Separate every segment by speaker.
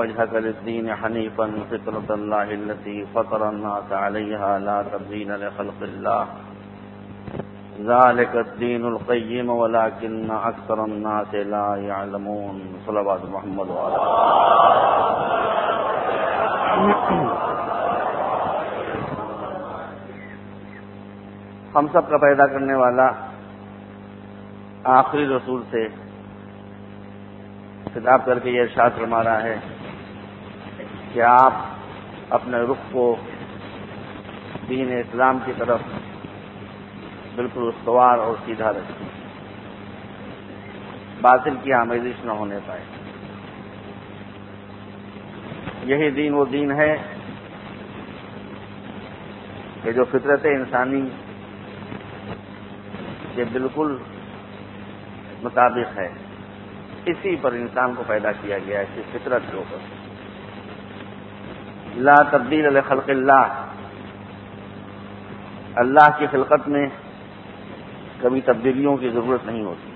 Speaker 1: وجهك للدين حنيفا فطرة الله التي فطر الناس عليها لا تبديل لخلق الله ذلك الدين القيم ولكن أكثر الناس لا يعلمون صلوات محمد وعلى ہم سب کا پیدا کرنے والا آخری رسول سے خطاب کر کے یہ ارشاد فرما رہا ہے کہ آپ اپنے رخ کو دین اسلام کی طرف بالکل استوار اور سیدھا رکھیں، باطل کی آمیزش نہ ہونے پائے۔ یہی دین وہ دین ہے کہ جو فطرت انسانی کے بالکل مطابق ہے، اسی پر انسان کو پیدا کیا گیا ہے، اسی فطرت کے اوپر۔ لا تبدیل لخلق اللہ، اللہ کی خلقت میں کبھی تبدیلیوں کی ضرورت نہیں ہوتی۔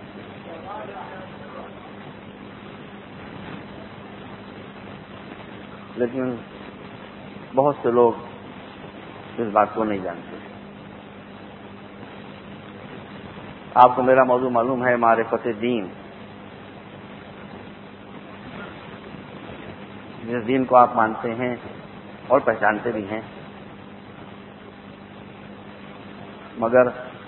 Speaker 1: لیکن بہت سے لوگ اس بات کو نہیں جانتے۔ آپ کو میرا موضوع معلوم ہے، معرفت دین۔ جس دین کو آپ مانتے ہیں اور پہچانتے بھی ہیں، مگر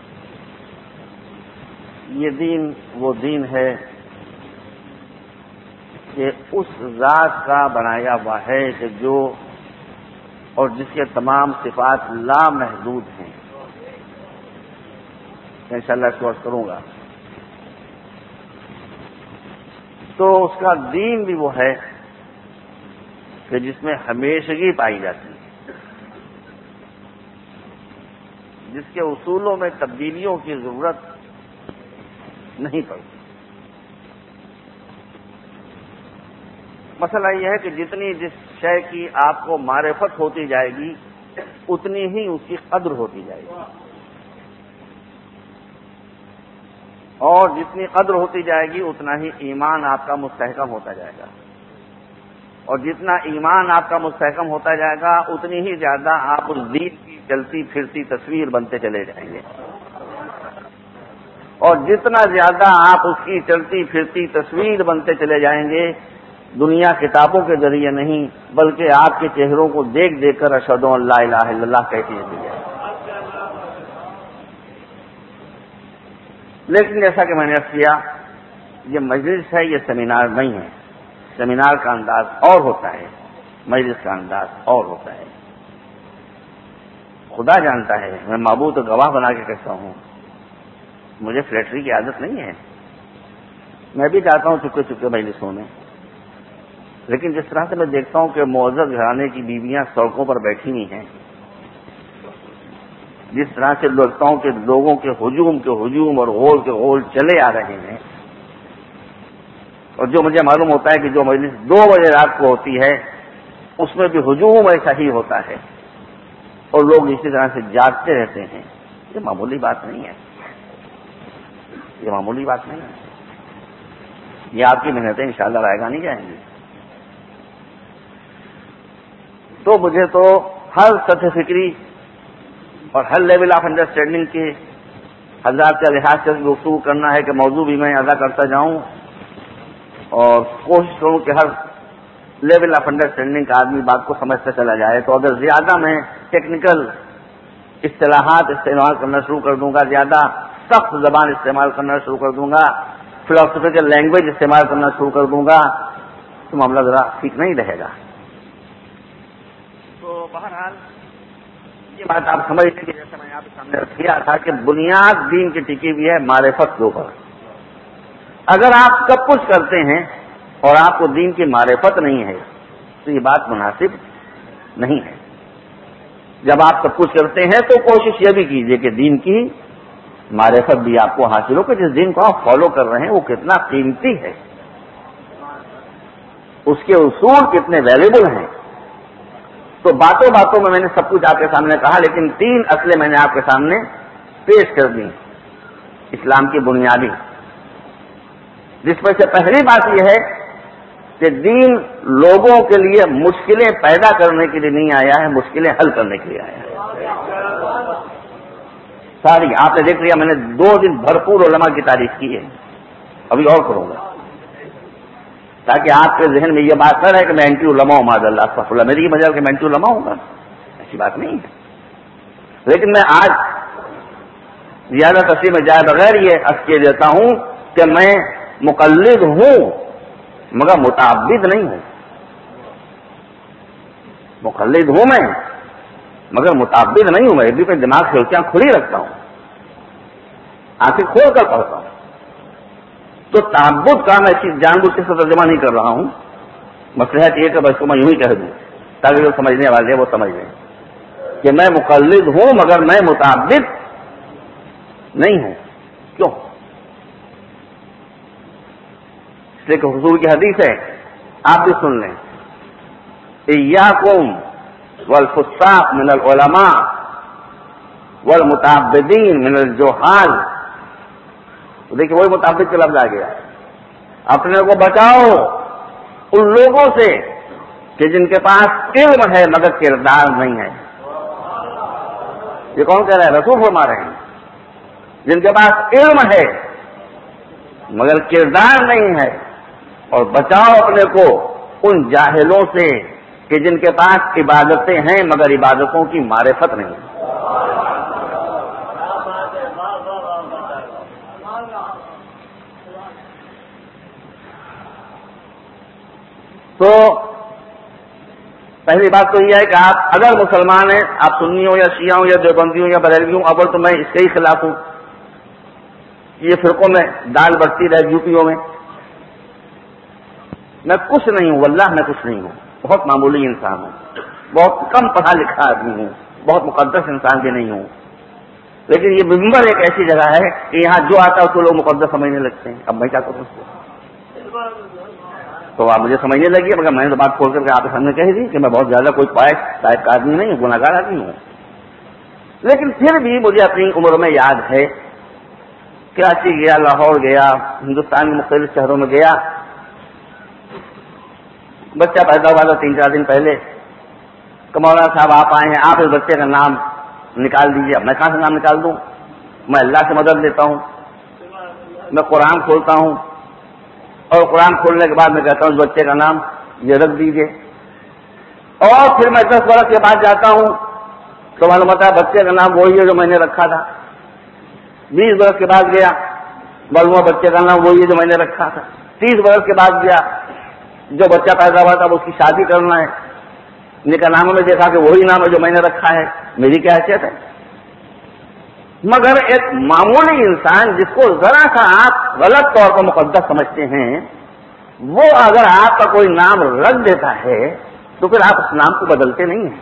Speaker 1: یہ دین وہ دین ہے کہ اس ذات کا بنایا ہوا ہے کہ جو اور جس کے تمام صفات لامحدود ہیں۔ انشاءاللہ اس کو عرض کروں گا۔ تو اس کا دین بھی وہ ہے کہ جس میں ہمیشگی پائی جاتی ہے، جس کے اصولوں میں تبدیلیوں کی ضرورت نہیں پڑتی۔ مسئلہ یہ ہے کہ جتنی جس شے کی آپ کو معرفت ہوتی جائے گی اتنی ہی اس کی قدر ہوتی جائے گی، اور جتنی قدر ہوتی جائے گی اتنا ہی ایمان آپ کا مستحکم ہوتا جائے گا، اور جتنا ایمان آپ کا مستحکم ہوتا جائے گا اتنی ہی زیادہ آپ اس دین کی چلتی پھرتی تصویر بنتے چلے جائیں گے، اور جتنا زیادہ آپ اس کی چلتی پھرتی تصویر بنتے چلے جائیں گے، دنیا کتابوں کے ذریعے نہیں بلکہ آپ کے چہروں کو دیکھ دیکھ کر اشہد ان لا الہ الا اللہ کہتی ہے۔ لیکن جیسا کہ میں نے عرض کیا، یہ مجلس ہے، یہ سیمینار نہیں ہے۔ سیمینار کا انداز اور ہوتا ہے، مجلس کا انداز اور ہوتا ہے۔ خدا جانتا ہے، میں معبود و گواہ بنا کے کہتا ہوں، مجھے فلیٹری کی عادت نہیں ہے۔ میں بھی جاتا ہوں چپکے چپکے مجلسوں میں، لیکن جس طرح سے میں دیکھتا ہوں کہ معزز گھرانے کی بیویاں سڑکوں پر بیٹھی ہوئی ہیں، جس طرح سے لگتا ہوں کہ لوگوں کے ہجوم اور غول کے غول چلے آ رہے ہیں، اور جو مجھے معلوم ہوتا ہے کہ جو مجلس 2 بجے رات کو ہوتی ہے اس میں بھی ہجوم ایسا ہی ہوتا ہے، اور لوگ اسی طرح سے جاگتے رہتے ہیں، یہ معمولی بات نہیں ہے، یہ معمولی بات نہیں ہے۔ یہ آپ کی محنتیں انشاءاللہ رائے گا نہیں جائیں گی۔ تو مجھے تو ہر سطح فکری اور ہر لیول آف انڈرسٹینڈنگ کے حضرات کا لحاظ سے گفتگو کرنا ہے کہ موضوع بھی میں ادا کرتا جاؤں، اور کوشش کروں کہ ہر لیول آف انڈرسٹینڈنگ کا آدمی بات کو سمجھتا چلا جائے۔ تو اگر زیادہ میں ٹیکنیکل اصطلاحات استعمال کرنا شروع کر دوں گا، زیادہ سخت زبان استعمال کرنا شروع کر دوں گا، فلاسفیکل لینگویج استعمال کرنا شروع کر دوں گا، تو معاملہ ذرا ٹھیک نہیں رہے گا۔ تو بہرحال یہ بات آپ سمجھ لیں کہ جیسے میں نے آپ کے سامنے کیا تھا کہ بنیاد دین کی ٹکی ہوئی ہے معرفت کے اوپر۔ اگر آپ سب کچھ کرتے ہیں اور آپ کو دین کی معرفت نہیں ہے تو یہ بات مناسب نہیں ہے۔ جب آپ سب کچھ کرتے ہیں تو کوشش یہ بھی کیجیے کہ دین کی معرفت بھی آپ کو حاصل ہو کہ جس دین کو آپ فالو کر رہے ہیں وہ کتنا قیمتی ہے، اس کے اصول کتنے ویلیبل ہیں۔ تو باتوں باتوں میں نے سب کچھ آپ کے سامنے کہا، لیکن 3 اصلیں میں نے آپ کے سامنے پیش کر دی اسلام کی بنیادی، جس میں سے پہلی بات یہ ہے کہ دین لوگوں کے لیے مشکلیں پیدا کرنے کے لیے نہیں آیا ہے، مشکلیں حل کرنے کے لیے آیا ہے ساری. آپ نے دیکھ لیا، میں نے 2 دن بھرپور علماء کی تعریف کی ہے، ابھی اور کروں گا تاکہ آپ کے ذہن میں یہ بات نہ رہے کہ میں اینٹی علماء ہوں. معاذ اللہ استغفر اللہ، میری یہ مجال کہ میں اینٹی علماء ہوں گا، ایسی بات نہیں ہے. لیکن میں آج زیادہ تفصیل میں جائے بغیر یہ عرض کیے دیتا ہوں کہ میں مقلد ہوں مگر متعبد نہیں ہوں. مقلد ہوں میں مگر متعبد نہیں ہوں. میں بھی اپنے دماغ سے کھڑکیاں کھلی رکھتا ہوں، آنکھیں کھول کر پڑھتا ہوں. تو تعبد کا میں جان بوجھ کے ترجمہ نہیں کر رہا ہوں. مصلحت یہ کہ بس کو میں یوں ہی کہہ دوں تاکہ جو سمجھنے والے وہ سمجھ لیں کہ میں مقلد ہوں مگر میں متعبد نہیں ہوں. کیوں؟ اس لیے کہ حضور کی حدیث ہے، آپ بھی سن لیں، ایاکم والفساق من العلماء والمتعبدین من الجہال. دیکھیے وہی متعبد کا لفظ آ گیا. اپنے کو بچاؤ ان لوگوں سے کہ جن کے پاس علم ہے مگر کردار نہیں ہے. یہ کون کہہ رہا ہے؟ رسول فرما رہے ہیں جن کے پاس علم ہے مگر کردار نہیں ہے. اور بچاؤ اپنے کو ان جاہلوں سے کہ جن کے پاس عبادتیں ہیں مگر عبادتوں کی معرفت نہیں ہے. تو پہلی بات تو یہ ہے کہ آپ اگر مسلمان ہیں، آپ سنی ہوں یا شیعہ ہوں یا دیوبندی ہوں یا بریلوی ہوں، اول تو میں اس کے ہی خلاف ہوں. یہ فرقوں میں دال بڑھتی رہے یوپیوں میں. میں کچھ نہیں ہوں، واللہ میں کچھ نہیں ہوں. بہت معمولی انسان ہوں، بہت کم پڑھا لکھا آدمی ہوں، بہت مقدس انسان بھی نہیں ہوں. لیکن یہ منبر ایک ایسی جگہ ہے کہ یہاں جو آتا ہے اس کو لوگ مقدس سمجھنے لگتے ہیں. اب میں کیا کروں اس کو؟ تو آپ مجھے سمجھنے لگی، مگر میں نے تو بات کھول کر کے آپ کے سامنے کہہ دی کہ میں بہت زیادہ کوئی پائش ٹائپ کا آدمی نہیں ہوں، گناہگار آدمی ہوں. لیکن پھر بھی مجھے اپنی عمر میں یاد ہے، کراچی گیا، لاہور گیا، ہندوستان کے مختلف شہروں میں گیا. بچہ پیدا ہوا تھا 3-4 دن پہلے کہ مولانا صاحب آپ آئے ہیں، آپ اس بچے کا نام نکال دیجیے. اب میں کہاں سے نام نکال دوں؟ میں اللہ سے مدد لیتا ہوں، میں قرآن کھولتا ہوں اور قرآن کھولنے کے بعد میں کہتا ہوں اس بچے کا نام یہ رکھ دیجیے. اور پھر میں 10 برس کے بعد جاتا ہوں تو معلوم ہوتا ہے بچے کا نام وہی ہے جو میں نے رکھا تھا. 20 برس کے بعد گیا، معلوم ہوا بچے کا نام وہی ہے جو میں نے رکھا تھا. 30 برس کے بعد گیا، جو بچہ پیدا ہوا تھا اب اس کی شادی کرنا ہے، نکاح نامے میں دیکھا کہ وہی نام ہے جو میں نے رکھا ہے. میری کیا حیثیت ہے؟ مگر ایک معمولی انسان جس کو ذرا سا آپ غلط طور پر مقدس سمجھتے ہیں، وہ اگر آپ کا کوئی نام رکھ دیتا ہے تو پھر آپ اس نام کو بدلتے نہیں ہیں.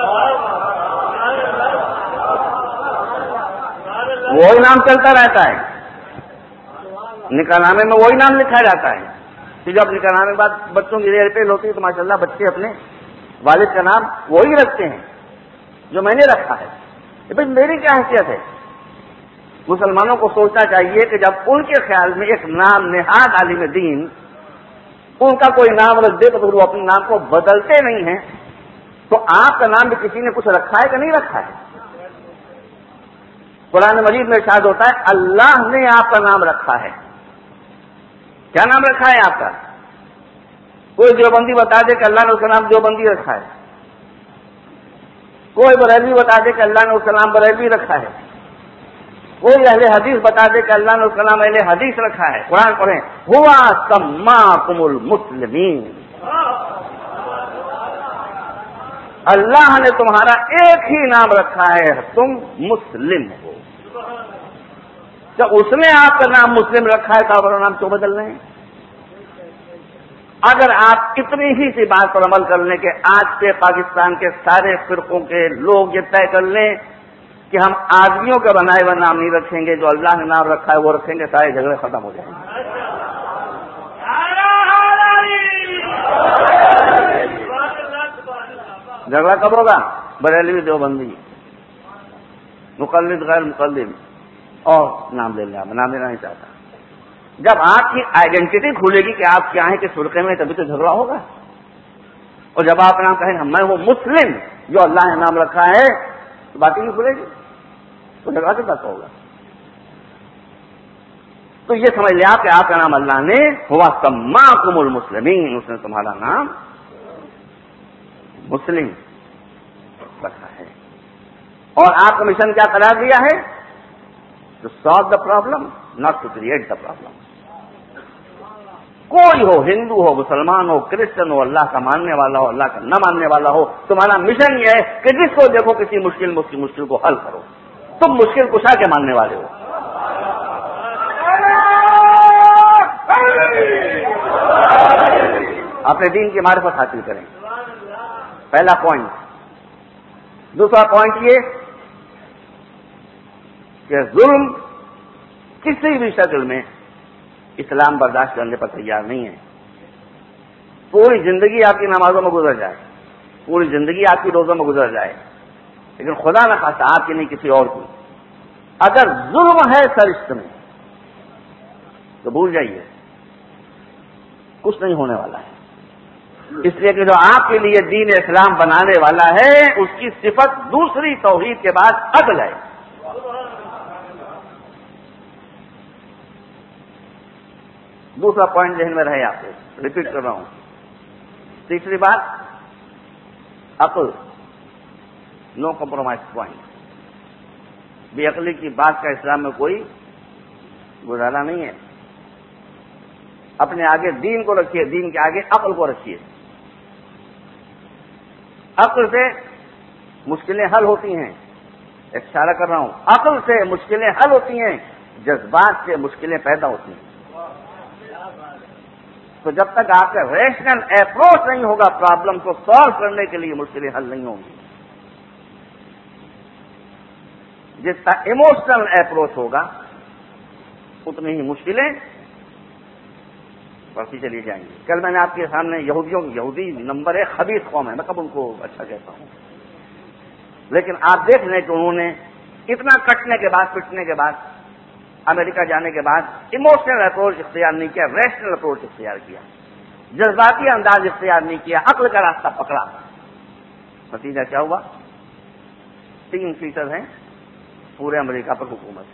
Speaker 1: وہی نام چلتا رہتا ہے، نکاح نامے میں وہی نام لکھا جاتا ہے. کہ جب نکاح نامے کے بعد بچوں کی ریل پیل ہوتی ہے تو ماشاء اللہ بچے اپنے والد کا نام وہی رکھتے ہیں جو میں نے رکھا ہے. بھائی میری کیا حیثیت ہے؟ مسلمانوں کو سوچنا چاہیے کہ جب ان کے خیال میں ایک نام نہاد عالم دین ان کا کوئی نام رکھ دے تو پھر وہ اپنے نام کو بدلتے نہیں ہیں. تو آپ کا نام بھی کسی نے کچھ رکھا ہے کہ نہیں رکھا ہے؟ قرآن مجید میں ارشاد ہوتا ہے اللہ نے آپ کا نام رکھا ہے. کیا نام رکھا ہے آپ کا؟ کوئی دیوبندی بتا دے کہ اللہ نے اس کا نام دیوبندی رکھا ہے. کوئی بریلوی بتا دے کہ اللہ نے اس کا نام بریلوی رکھا ہے. کوئی اہل حدیث بتا دے کہ اللہ نے اس کا نام اہل حدیث رکھا ہے. قرآن پڑھیں، ہوا سماکم المسلمین، اللہ نے تمہارا ایک ہی نام رکھا ہے، تم مسلم ہو. جب اس نے آپ کا نام مسلم رکھا ہے تو آپ کا نام کیوں بدل رہے ہیں؟ اگر آپ اتنی ہی سی بات پر عمل کر لیں کہ آج کے پاکستان کے سارے فرقوں کے لوگ یہ طے کر لیں کہ ہم آدمیوں کا بنائے ہوئے نام نہیں رکھیں گے، جو اللہ نے نام رکھا ہے وہ رکھیں گے، سارے جھگڑے ختم ہو جائیں گے. جھگڑا کب ہوگا؟ بریلوی دیوبندی، مقلد غیر مقلد، اور نام لے لیں. آپ نام لینا نہیں چاہتا. جب آپ کی آئیڈینٹی کھلے گی کہ آپ کیا ہیں کس فرقے میں، تبھی تو جھگڑا ہوگا. اور جب آپ نام کہیں میں وہ مسلم جو اللہ نے نام رکھا ہے تو باتیں نہیں کھلے گی، تو جھگڑا کس بات کا ہوگا. تو یہ سمجھ لیا کہ آپ کا نام اللہ نے ہوا سماکم المسلمین، اس نے تمہارا نام مسلم رکھا ہے. اور آپ کا مشن کیا قرار دیا ہے؟ To solve the problem, not to create the problem. کوئی ہو، ہندو ہو، مسلمان ہو، کرسچن ہو، اللہ کا ماننے والا ہو، اللہ کا نہ ماننے والا ہو، تمہارا مشن یہ ہے کہ جس کو دیکھو کسی مشکل کو حل کرو. تم مشکل کشا کے ماننے والے ہو. اپنے دین کی معرفت حاصل کریں، پہلا پوائنٹ. دوسرا پوائنٹ یہ کہ ظلم کسی بھی شکل میں اسلام برداشت کرنے پر تیار نہیں ہے. پوری زندگی آپ کی نمازوں میں گزر جائے، پوری زندگی آپ کی روزوں میں گزر جائے، لیکن خدا نہ خواستہ آپ کی نہیں کسی اور کی اگر ظلم ہے سرشت میں تو بھول جائیے کچھ نہیں ہونے والا ہے. اس لیے کہ جو آپ کے لیے دین اسلام بنانے والا ہے اس کی صفت دوسری توحید کے بعد عدل ہے. دوسرا پوائنٹ ذہن میں رہے، آپ کو ریپیٹ کر رہا ہوں. تیسری بات عقل، نو کمپرومائز پوائنٹ. بے عقلی کی بات کا اسلام میں کوئی گزارا نہیں ہے. اپنے آگے دین کو رکھیے، دین کے آگے عقل کو رکھیے. عقل سے مشکلیں حل ہوتی ہیں، اشارہ کر رہا ہوں، عقل سے مشکلیں حل ہوتی ہیں، جذبات سے مشکلیں پیدا ہوتی ہیں. تو جب تک آپ کا ریشنل اپروچ نہیں ہوگا پرابلم کو سالو کرنے کے لیے مشکلیں حل نہیں ہوں گی. جس کا ایموشنل اپروچ ہوگا اتنی ہی مشکلیں بڑھتی چلی جائیں گی. کل میں نے آپ کے سامنے یہودی نمبر 1 خبیث قوم ہے، میں کب ان کو اچھا کہتا ہوں، لیکن آپ دیکھ لیں کہ انہوں نے اتنا کٹنے کے بعد پٹنے کے بعد امریکہ جانے کے بعد ایموشنل اپروچ اختیار نہیں کیا، ریشنل اپروچ اختیار کیا، جذباتی انداز اختیار نہیں کیا، عقل کا راستہ پکڑا. نتیجہ کیا ہوا؟ 3% ہیں پورے امریکہ پر حکومت ہے.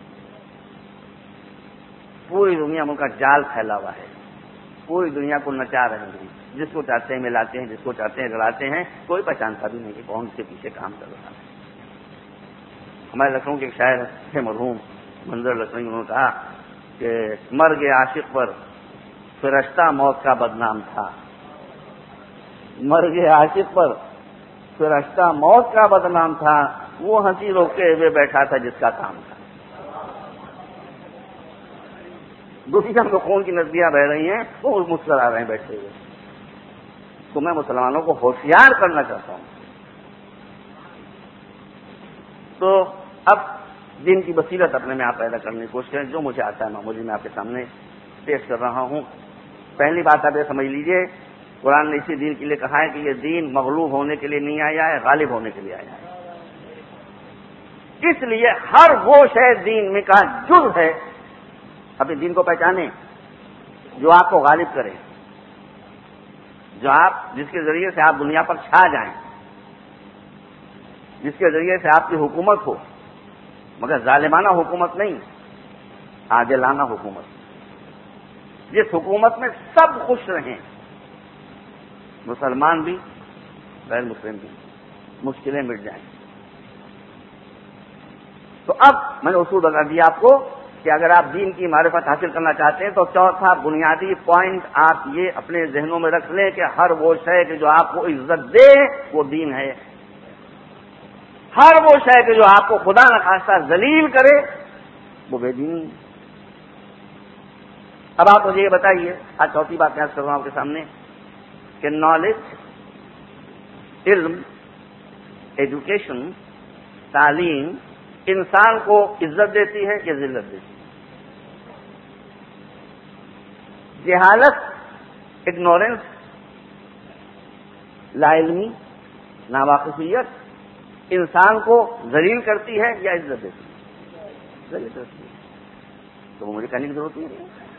Speaker 1: پوری دنیا میں ان کا جال پھیلا ہوا ہے، پوری دنیا کو نچا رہے ہیں، جس کو چاہتے ہیں ملاتے ہیں، جس کو چاہتے ہیں گڑاتے ہیں، کوئی پہچانتا بھی نہیں کہ کون کے پیچھے کام کر رہا ہے. ہمارے لکھنؤ کے ایک شاعر تھے مرحوم منظر لکھنؤ، انہوں نے کہا کہ مرگ عاشق پر فرشتہ موت کا بدنام تھا. مرگ عاشق پر فرشتہ موت کا بدنام تھا، وہ ہنسی روکے ہوئے بیٹھا تھا جس کا کام تھا. دنیا میں خون کی ندیاں بہ رہی ہیں، وہ مسکرا رہے ہیں بیٹھے ہوئے. تو میں مسلمانوں کو ہوشیار کرنا چاہتا ہوں. تو اب دین کی بصیرت اپنے میں آپ پیدا کرنے کی کوشش کریں. جو مجھے آتا ہے معمولی میں آپ کے سامنے پیش کر رہا ہوں. پہلی بات آپ یہ سمجھ لیجئے، قرآن نے اسی دین کے لیے کہا ہے کہ یہ دین مغلوب ہونے کے لیے نہیں آیا ہے، غالب ہونے کے لیے آیا ہے. اس لیے ہر وہ شے دین میں کا جز ہے، اپنے دین کو پہچانیں جو آپ کو غالب کرے، جس کے ذریعے سے آپ دنیا پر چھا جائیں، جس کے ذریعے سے آپ کی حکومت ہو، مگر ظالمانہ حکومت نہیں، عادلانہ حکومت، جس حکومت میں سب خوش رہیں، مسلمان بھی غیر مسلم بھی، مشکلیں مٹ جائیں. تو اب میں نے اصول بتا دیا آپ کو کہ اگر آپ دین کی معرفت حاصل کرنا چاہتے ہیں تو چوتھا بنیادی پوائنٹ آپ یہ اپنے ذہنوں میں رکھ لیں کہ ہر وہ شے کہ جو آپ کو عزت دے وہ دین ہے. ہر وہ شے کہ جو آپ کو خدا نخواستہ ذلیل کرے وہ بے دینی. اب آپ مجھے یہ بتائیے، آج چوتھی بات میں کر رہا ہوں آپ کے سامنے کہ نالج، علم، ایجوکیشن، تعلیم انسان کو عزت دیتی ہے یا ذلت دیتی ہے؟ جہالت، اگنورینس، لا علمی، ناواقفیت انسان کو ذلیل کرتی ہے یا عزت دیتی ہے؟ ذلیل کرتی ہے. تو وہ مجھے کہنے کی ضرورت نہیں ہے.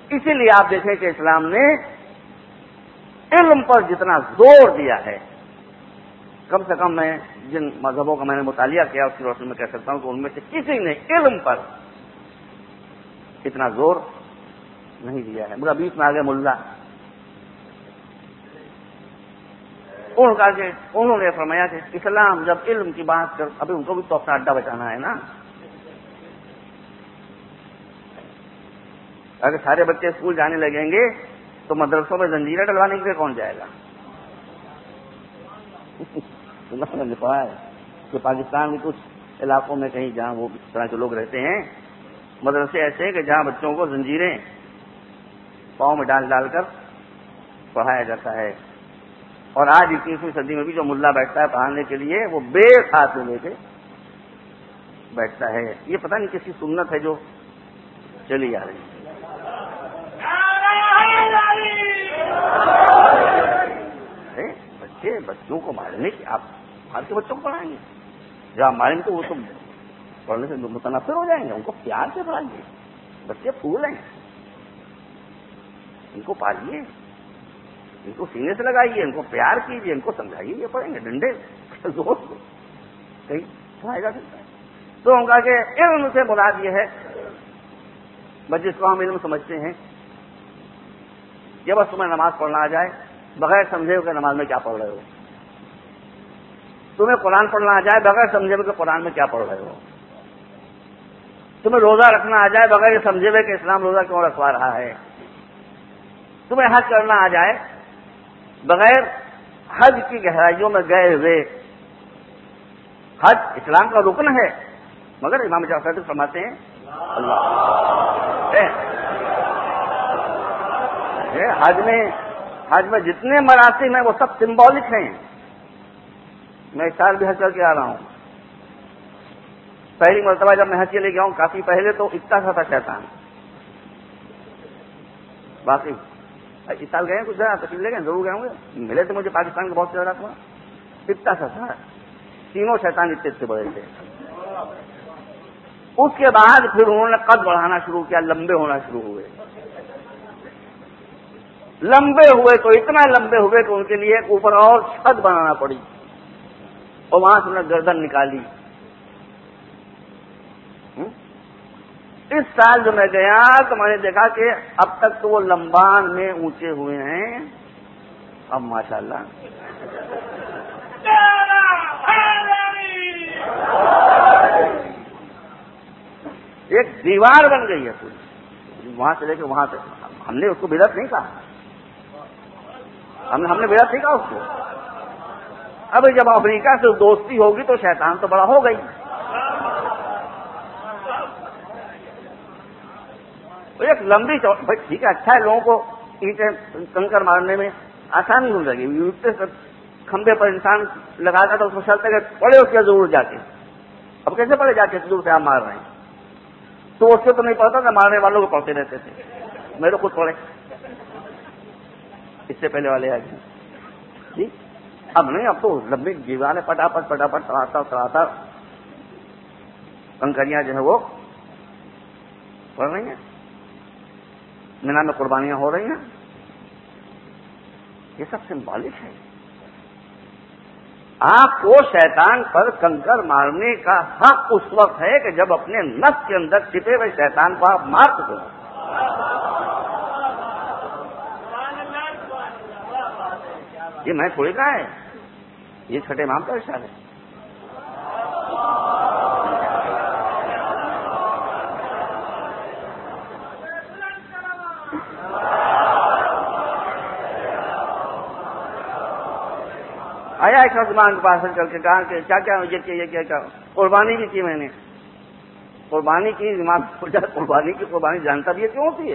Speaker 1: اسی لیے آپ دیکھیں کہ اسلام نے علم پر جتنا زور دیا ہے، کم سے کم میں جن مذہبوں کا میں نے مطالعہ کیا اس کی روشنی میں کہہ سکتا ہوں کہ ان میں سے کسی نے علم پر اتنا زور نہیں دیا ہے۔ مگر بیچ میں آگے ملا، انہوں نے فرمایا کہ اسلام جب علم کی بات کر، ابھی ان کو بھی تو اپنا اڈا بچانا ہے نا۔ اگر سارے بچے اسکول جانے لگیں گے تو مدرسوں میں زنجیریں ڈلوانے کے لیے کون جائے گا؟ انہوں نے کہا ہے کہ پاکستان کے کچھ علاقوں میں کہیں جہاں وہ اس طرح کے لوگ رہتے ہیں، مدرسے ایسے ہیں کہ جہاں بچوں کو زنجیریں پاؤں میں ڈال ڈال کر پڑھایا جاتا ہے، اور آج 21ویں صدی میں بھی جو ملا بیٹھتا ہے پڑھانے کے لیے وہ بے ہاتھ میں لے کے بیٹھتا ہے۔ یہ پتہ نہیں کسی سنت ہے جو چلی آ رہی ہے۔ بچوں کو مارنے کی آپ ہر کے بچوں کو پڑھائیں گے؟ جب آپ ماریں گے تو وہ تو پڑھنے سے متنفر ہو جائیں گے۔ ان کو پیار سے پڑھائیے، بچے پھول ہیں، ان کو پالیے، ان کو سینے سے لگائیے، ان کو پیار کیجیے، ان کو سمجھائیے، یہ پڑھیں گے ڈنڈے زور سے کہیں پڑھائے گا۔ تو ان کا کہ علم سے مراد یہ ہے، جس کو ہم علم سمجھتے ہیں، یہ بس تمہیں نماز پڑھنا آ جائے بغیر سمجھے کہ نماز میں کیا پڑھ رہے ہو، تمہیں قرآن پڑھنا آ جائے بغیر سمجھے کہ قرآن میں کیا پڑھ رہے ہو، تمہیں روزہ رکھنا آ جائے بغیر سمجھے کہ اسلام روزہ کیوں رکھوا رہا ہے، تمہیں حج کرنا آ جائے بغیر حج کی گہرائیوں میں گئے ہوئے۔ حج اسلام کا رکن ہے، مگر امام جعفر فرماتے ہیں حج میں جتنے مراسم ہیں وہ سب سمبولک ہیں۔ میں اس سال بھی حج کر کے آ رہا ہوں۔ پہلی مرتبہ جب میں حج کے لے گیا ہوں، کافی پہلے تو اتنا سا تھا شیطان، باقی اس سال گئے کچھ جگہ تشریف لے گئے، ضرور گئے ہوں گے، ملے تھے مجھے پاکستان کے بہت سے جگہ، اتنا سا تھا، تینوں شیطان اتنے بڑے تھے۔ اس کے بعد پھر انہوں نے قد بڑھانا شروع کیا، لمبے ہونا شروع ہوئے، لمبے ہوئے تو اتنا لمبے ہوئے کہ ان کے لیے اوپر اور چھت بنانا پڑی، اور وہاں سے انہوں نے گردن نکالی۔ اس سال جو میں گیا تو میں نے دیکھا کہ اب تک تو وہ لمبان میں اونچے ہوئے ہیں، اب ماشاءاللہ ایک دیوار بن گئی ہے پوری، وہاں سے لے کے وہاں تک۔ ہم نے اس کو بدعت نہیں کہا، ہم نے بدعت نہیں کہا اس کو۔ اب جب امریکہ سے دوستی ہوگی تو شیطان تو بڑا ہو گئی۔ ایک لمبی بھائی ٹھیک ہے، اچھا ہے، لوگوں کو اینٹیں کنکر مارنے میں آسانی ہو جائے گی، کھمبے پر انسان لگاتا تھا اس کو چلتے گئے پڑے اس کے ضرور جا کے، اب کیسے پڑے جا کے دور سے آپ مار رہے ہیں؟ تو اس سے تو نہیں پڑتا تھا، مارنے والوں کو پڑھتے رہتے تھے، میرے خود پڑے اس سے پہلے والے آئے جی۔ اب نہیں، اب تو لمبی دیواریں پٹاپٹ تڑاتا کنکریاں جو ہے وہ پڑ رہی ہیں، مینا میں قربانیاں ہو رہی ہیں، یہ سب سمبولک ہے۔ آپ کو شیطان پر کنکر مارنے کا حق اس وقت ہے کہ جب اپنے نفس کے اندر چھپے ہوئے شیطان کو آپ مار چکے ہیں۔ یہ میں تھوڑی کہا ہے، یہ چھٹے امام کا ارشاد ہے۔ آیا ایک مسلمان کے پاس چل کے کہا کہ کیا یہ کیا قربانی بھی کی میں نے، قربانی کی، قربانی جانتا بھی ہے کیوں ہوتی ہے،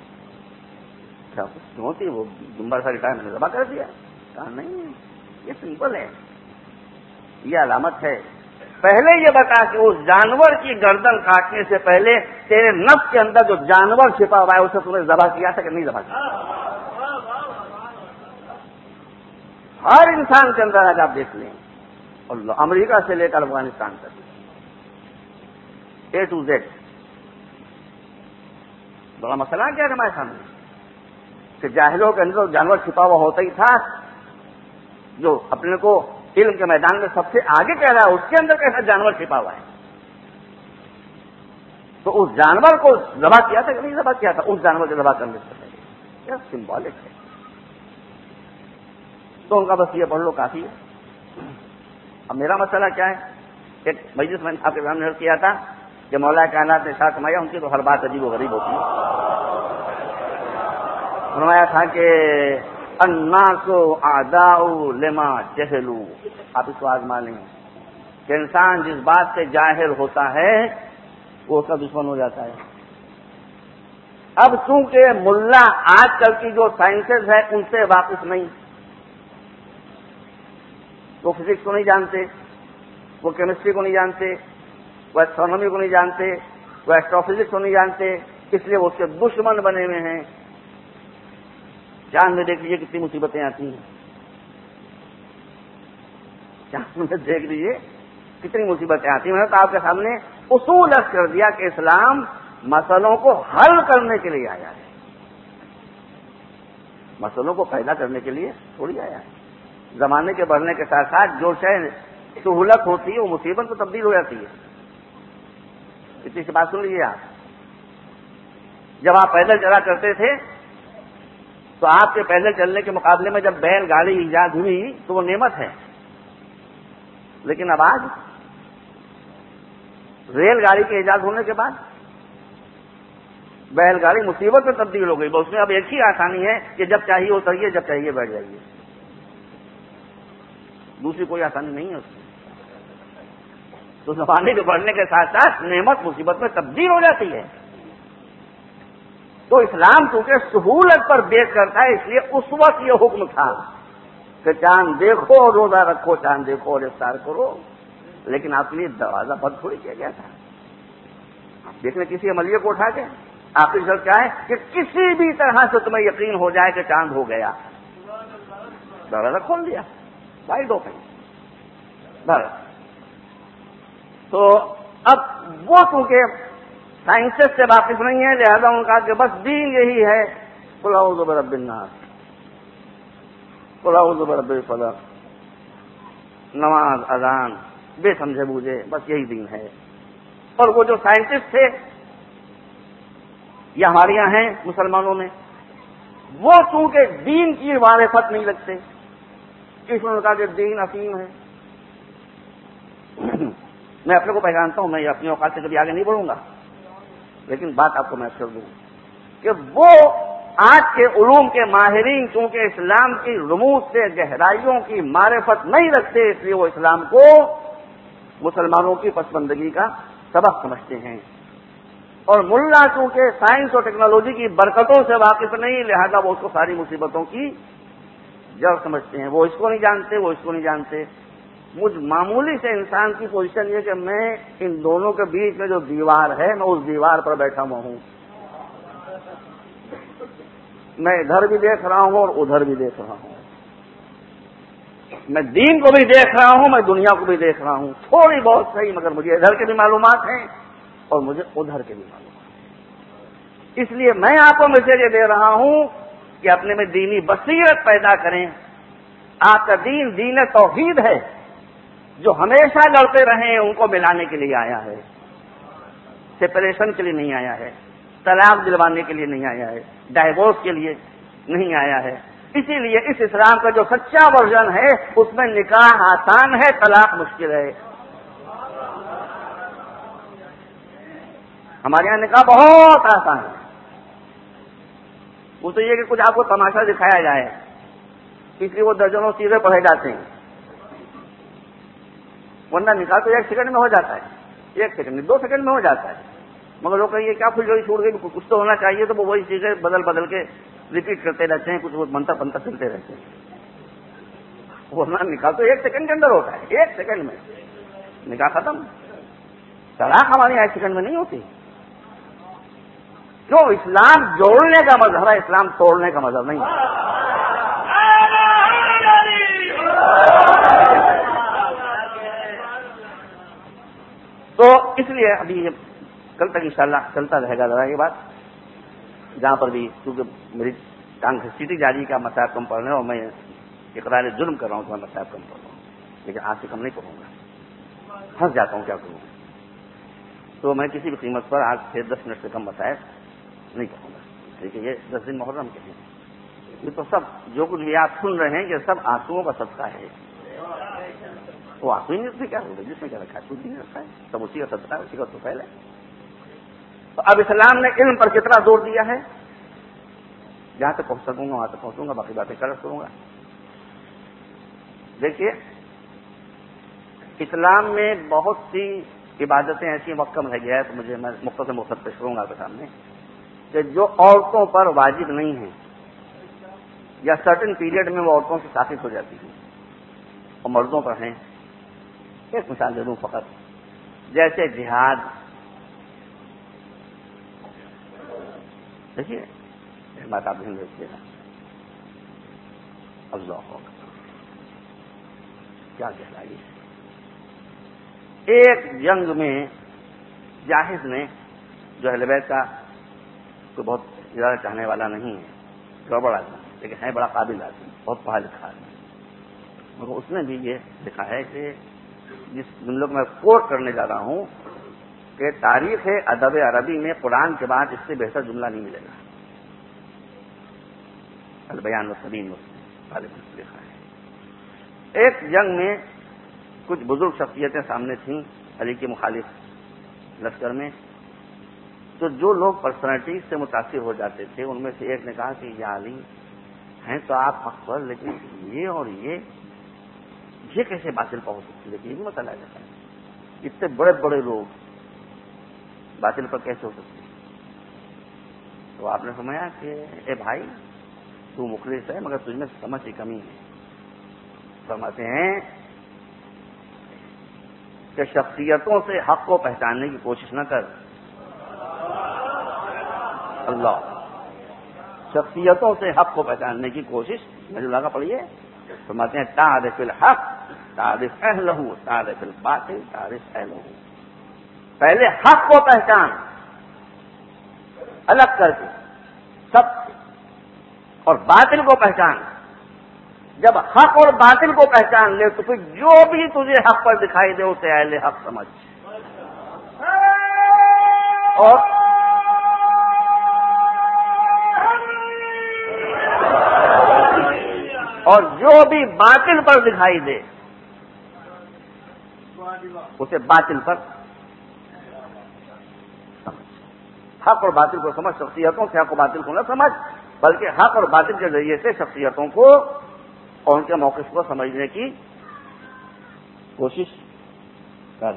Speaker 1: کیوں ہوتی ہے، وہ دمبر سا ریٹائر میں نے ذبح کر دیا، کہا نہیں، یہ سمپل ہے، یہ علامت ہے۔ پہلے یہ بتا کہ اس جانور کی گردن کاٹنے سے پہلے تیرے نفس کے اندر جو جانور چھپا ہوا ہے اسے تم نے ذبح کیا تھا کہ نہیں ذبح کیا؟ ہر انسان کے اندر آج آپ دیکھ لیں، اللہ، امریکہ سے لے کر افغانستان تک، A to Z بڑا مسئلہ کیا ہے ہمارے سامنے کہ جاہلوں کے اندر جانور چھپا ہوا ہوتا ہی تھا، جو اپنے کو علم کے میدان میں سب سے آگے کہہ رہا ہے اس کے اندر کیسا جانور چھپا ہوا ہے؟ تو اس جانور کو ذبح کیا تھا کہ نہیں ذبح کیا تھا؟ اس جانور کو ذبح کرنے سے پہلے کیا سمبولک ہے. تو ان کا بس یہ پڑھ لو کافی ہے. اب میرا مسئلہ کیا ہے؟ ایک مجلس میں آپ کے سامنے عرض کیا تھا کہ مولا کائنات نے ارشاد فرمایا ان کی تو ہر بات عجیب و غریب ہوتی ہے. فرمایا تھا کہ الناس اعداء لما جہلوا. آپ اس کو آزما لیں کہ انسان جس بات سے جاہل ہوتا ہے وہ اس کا دشمن ہو جاتا ہے. اب چونکہ ملا آج کل کی جو سائنسز ہے ان سے واقف نہیں، وہ فزکس کو نہیں جانتے، وہ کیمسٹری کو نہیں جانتے، وہ ایسٹرونومی کو نہیں جانتے، وہ ایسٹرو فزکس کو نہیں جانتے، اس لیے وہ اس کے دشمن بنے ہوئے ہیں. چاند میں دیکھ لیجیے کتنی مصیبتیں آتی ہیں، چاند میں دیکھ لیجیے کتنی مصیبتیں آتی ہیں. میں نے تو آپ کے سامنے اصول عرض کر دیا کہ اسلام مسئلوں کو حل کرنے کے لیے آیا ہے، مسئلوں کو پیدا کرنے کے لیے تھوڑی آیا ہے. زمانے کے بڑھنے کے ساتھ ساتھ جو شے سہولت ہوتی ہے وہ مصیبت میں تبدیل ہو جاتی ہے. اتنی سی بات سن لیجیے آپ. جب آپ پیدل چلا کرتے تھے تو آپ کے پیدل چلنے کے مقابلے میں جب بیل گاڑی ایجاد ہوئی تو وہ نعمت ہے. لیکن اب آج ریل گاڑی کے ایجاد ہونے کے بعد بیل گاڑی مصیبت میں تبدیل ہو گئی. اس میں اب ایک ہی آسانی ہے کہ جب چاہیے اتریے، جب چاہیے بیٹھ جائیے. دوسری کوئی آسانی نہیں ہے اس میں. تو زمانے کے بڑھنے کے ساتھ ساتھ نعمت مصیبت میں تبدیل ہو جاتی ہے. تو اسلام چونکہ سہولت پر بیس کرتا ہے، اس لیے اس وقت یہ حکم تھا کہ چاند دیکھو اور روزہ رکھو، چاند دیکھو اور افطار کرو. لیکن آپ کے لیے دروازہ بند تھوڑی کیا گیا تھا. آپ دیکھ لیں کسی عملیے کو اٹھا کے آخری شرط کیا ہے کہ کسی بھی طرح سے تمہیں یقین ہو جائے کہ چاند ہو گیا، دروازہ کھول دیا بھائی دو کہیں بس. تو اب وہ چونکہ سائنسز سے واقف نہیں ہے، لہذا ان کا کہ بس دین یہی ہے قل اعوذ برب الناس، قل اعوذ برب الفلق، نماز اذان بے سمجھے بوجھے، بس یہی دین ہے. اور وہ جو سائنٹسٹ تھے یا ہمارے یہاں ہیں مسلمانوں میں، وہ چونکہ دین کی معرفت نہیں رکھتے، اس نے کہا کہ دین عظیم ہے. میں اپنے کو پہچانتا ہوں، میں اپنی اوقات سے کبھی آگے نہیں بڑھوں گا، لیکن بات آپ کو میں کر دوں کہ وہ آج کے علوم کے ماہرین چونکہ اسلام کی رموز سے گہرائیوں کی معرفت نہیں رکھتے، اس لیے وہ اسلام کو مسلمانوں کی پسماندگی کا سبب سمجھتے ہیں. اور ملا چونکہ سائنس اور ٹیکنالوجی کی برکتوں سے واقف نہیں، لہذا وہ اس کو ساری مصیبتوں کی جڑ سمجھتے ہیں. وہ اس کو نہیں جانتے، وہ اس کو نہیں جانتے. مجھ معمولی سے انسان کی پوزیشن یہ کہ میں ان دونوں کے بیچ میں جو دیوار ہے میں اس دیوار پر بیٹھا ہوا ہوں. میں ادھر بھی دیکھ رہا ہوں اور ادھر بھی دیکھ رہا ہوں. میں دین کو بھی دیکھ رہا ہوں، میں دنیا کو بھی دیکھ رہا ہوں، تھوڑی بہت صحیح، مگر مجھے ادھر کے بھی معلومات ہیں اور مجھے ادھر کے بھی معلومات ہیں. اس لیے میں آپ کو میسج یہ دے رہا ہوں کہ اپنے میں دینی بصیرت پیدا کریں. آپ کا دین دین توحید ہے جو ہمیشہ لڑتے رہے ہیں ان کو ملانے کے لیے آیا ہے، سپریشن کے لیے نہیں آیا ہے، طلاق دلوانے کے لیے نہیں آیا ہے، ڈائیورس کے لیے نہیں آیا ہے. اسی لیے اس اسلام کا جو سچا ورژن ہے اس میں نکاح آسان ہے، طلاق مشکل ہے. ہمارے یہاں نکاح بہت آسان ہے. وہ تو یہ کہ کچھ آپ کو تماشا دکھایا جائے، اس لیے وہ درجنوں چیزیں پڑھے جاتے ہیں، ورنہ نکاح تو 1 سیکنڈ میں ہو جاتا ہے، 1 سیکنڈ میں 2 سیکنڈ میں ہو جاتا ہے. مگر لوگ کہیں کیا پھر چھوڑ گئی، کچھ تو ہونا چاہیے، تو وہ وہی چیزیں بدل بدل کے ریپیٹ کرتے رہتے ہیں، کچھ منتر پنتر چلتے رہتے ہیں. ورنہ نکاح تو 1 سیکنڈ کے اندر ہوتا ہے، 1 سیکنڈ میں نکاح ختم. طلاق ہمارے یہاں 1 سیکنڈ میں نہیں ہوتی. کیوں؟ اسلام جوڑنے کا مذہب ہے، اسلام توڑنے کا مذہب نہیں ہے. تو اس لیے ابھی کل تک انشاءاللہ چلتا رہے گا ذرا یہ بات. جہاں پر بھی کیونکہ میری ٹانگ گھسیٹی جا رہی ہے کہ مسائل کم پڑھ رہے ہیں اور میں اقرار جرم کر رہا ہوں تو میں مسائل کم پڑھ رہا ہوں، لیکن آج سے کم نہیں پڑھوں گا، پھنس جاتا ہوں کیا کروں گا، تو میں کسی بھی قیمت پر آج سے 10 منٹ سے کم مسائل نہیں پڑھوں گا، ٹھیک ہے؟ یہ 10 دن محرم کے ہیں، یہ تو سب جو کچھ بھی آپ سن رہے ہیں یہ سب آنسوؤں کا صدقہ ہے، وہ آنسو ہی نہیں اس میں کیا ہوگا، جس میں کیا رکھا ہے کچھ نہیں رکھا ہے، سب اسی کا صدقہ ہے، اسی کا تو پہلے۔ تو اب اسلام نے علم پر کتنا زور دیا ہے، جہاں تک پہنچ سکوں گا وہاں تک پہنچوں گا، باقی باتیں کر کروں گا۔ دیکھیے اسلام میں بہت سی عبادتیں ایسی وقت کم رہ گیا ہے تو میں مختصر پیش کروں گا آپ کے سامنے کہ جو عورتوں پر واجب نہیں ہیں یا سرٹن پیریڈ میں وہ عورتوں سے ثابت ہو جاتی ہیں اور مردوں پر ہیں۔ ایک مثال دے دوں فقط، جیسے جہاد، دیکھیے بات آپ دھیان رکھیے گا، اللہ کیا گہرائی ہے۔ ایک جنگ میں جاہز نے، جو اہل بیت کا کوئی بہت زیادہ چاہنے والا نہیں ہے، گڑبڑ آدمی لیکن ہے بڑا قابل آدمی، بہت پڑھا لکھا آدمی، مگر اس نے بھی یہ لکھا ہے کہ جس جن لوگ میں کوٹ کرنے جا رہا ہوں کہ تاریخ ادب عربی میں قرآن کے بعد اس سے بہتر جملہ نہیں ملے گا، البیان والتبیین مسلم لکھا ہے۔ ایک جنگ میں کچھ بزرگ شخصیتیں سامنے تھیں علی کے مخالف لشکر میں، تو جو لوگ پرسنالٹی سے متاثر ہو جاتے تھے ان میں سے ایک نے کہا کہ یا علی ہیں تو آپ حق پر، لیکن یہ اور یہ کیسے باطل پر ہو سکتی، لیکن یہ بھی مسئلہ ہے، اتنے بڑے بڑے لوگ باطل پر کیسے ہو سکتے؟ تو آپ نے سمجھا کہ اے بھائی تو مخلص ہے مگر تجھ میں سمجھ کی کمی ہے۔ فرماتے ہیں کہ شخصیتوں سے حق کو پہچاننے کی کوشش نہ کر، اللہ شخصیتوں سے حق کو پہچاننے کی کوشش مجھے لگا پڑھیے، فرماتے ہیں تعرف الحق تعرف اہلہ تعرف الباطل تعرف اہلہ، پہلے حق کو پہچان الگ کر کے سب سے، اور باطل کو پہچان۔ جب حق اور باطل کو پہچان لے تو پھر جو بھی تجھے حق پر دکھائی دے اسے اہل حق سمجھ، اور جو بھی باطل پر دکھائی دے اسے باطل پر سمجھ، حق اور باطل کو سمجھ، شخصیتوں سے حق و باطل کو نہ سمجھ بلکہ حق اور باطل کے ذریعے سے شخصیتوں کو اور ان کے موقف کو سمجھنے کی کوشش کر۔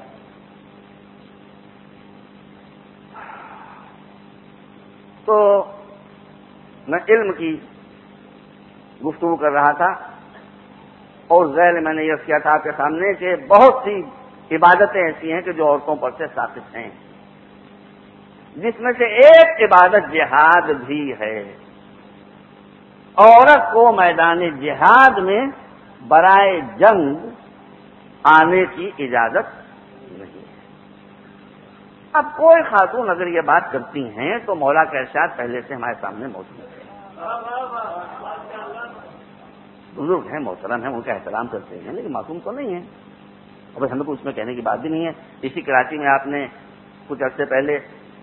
Speaker 1: تو میں علم کی گفتگو کر رہا تھا اور ذیل میں نے یہ کیا تھا آپ کے سامنے کہ بہت سی عبادتیں ایسی ہیں کہ جو عورتوں پر سے ثابت ہیں، جس میں سے ایک عبادت جہاد بھی ہے۔ عورت کو میدان جہاد میں برائے جنگ آنے کی اجازت نہیں ہے۔ اب کوئی خاتون اگر یہ بات کرتی ہیں تو مولا کا ارشاد پہلے سے ہمارے سامنے موجود ہے، بزرگ ہیں محترم ہیں ان کا احترام کرتے ہیں لیکن معصوم تو نہیں ہے، اب ہمیں کو اس میں کہنے کی بات بھی نہیں ہے۔ اسی کراچی میں آپ نے کچھ عرصے پہلے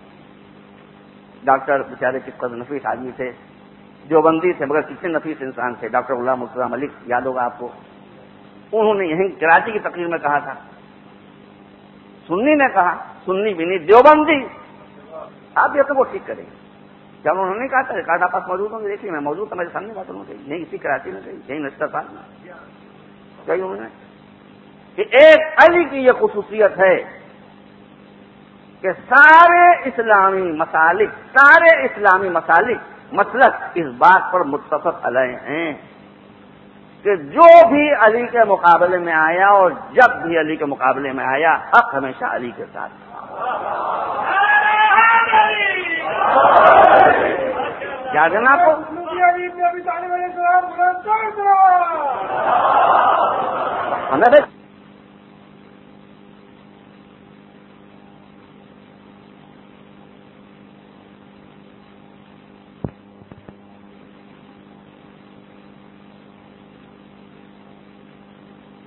Speaker 1: ڈاکٹر بیچارے کس قدر نفیس آدمی تھے، جو بندی تھے مگر کتنے نفیس انسان تھے، ڈاکٹر غلام مرتضیٰ ملک، یاد ہوگا آپ کو، انہوں نے یہیں کراچی کی تقریر میں کہا تھا، سنی نے کہا، سنی بھی نہیں دیوبندی، آپ یہ تو وہ ٹھیک کریں گے کیا انہوں نے کہا تھا؟ ریکارڈ آپ پاس موجود ہوں گے، دیکھیے میں موجود تھا، میرے سامنے بات انہوں نے کہی، یہیں اسی کراچی میں کہی، یہیں نشتر پاس میں کہی انہوں نے کہ ایک علی کی یہ خصوصیت ہے کہ سارے اسلامی مسالک مسلک اس بات پر متفق علیہ ہیں کہ جو بھی علی کے مقابلے میں آیا اور جب بھی علی کے مقابلے میں آیا حق ہمیشہ علی کے ساتھ کیا دینا کو ہمیں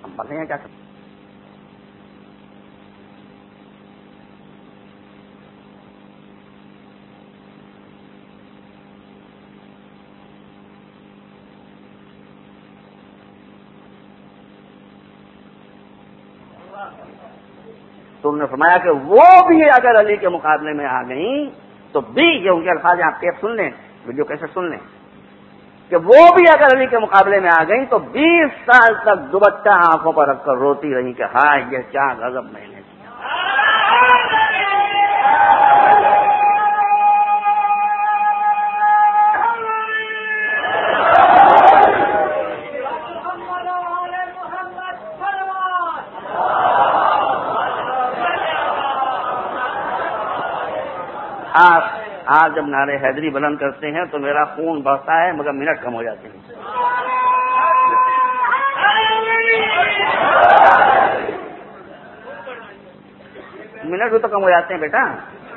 Speaker 1: ہم پڑھ رہے ہیں کیا کریں؟ تو انہوں نے فرمایا کہ وہ بھی اگر علی کے مقابلے میں آ گئیں تو بھی، یہ ان کے الفاظ آپ ٹیپ سن لیں، ویڈیو کیسے سن لیں، کہ وہ بھی اگر علی کے مقابلے میں آ گئیں تو 20 سال تک دوپٹہ آنکھوں پر رکھ کر روتی رہی کہ ہائے یہ کیا غضب میں نے کیا۔ آپ جب نعرے حیدری بلند کرتے ہیں تو میرا خون بڑھتا ہے مگر منٹ کم ہو جاتے ہیں۔ منٹ بھی تو کم ہو جاتے ہیں بیٹا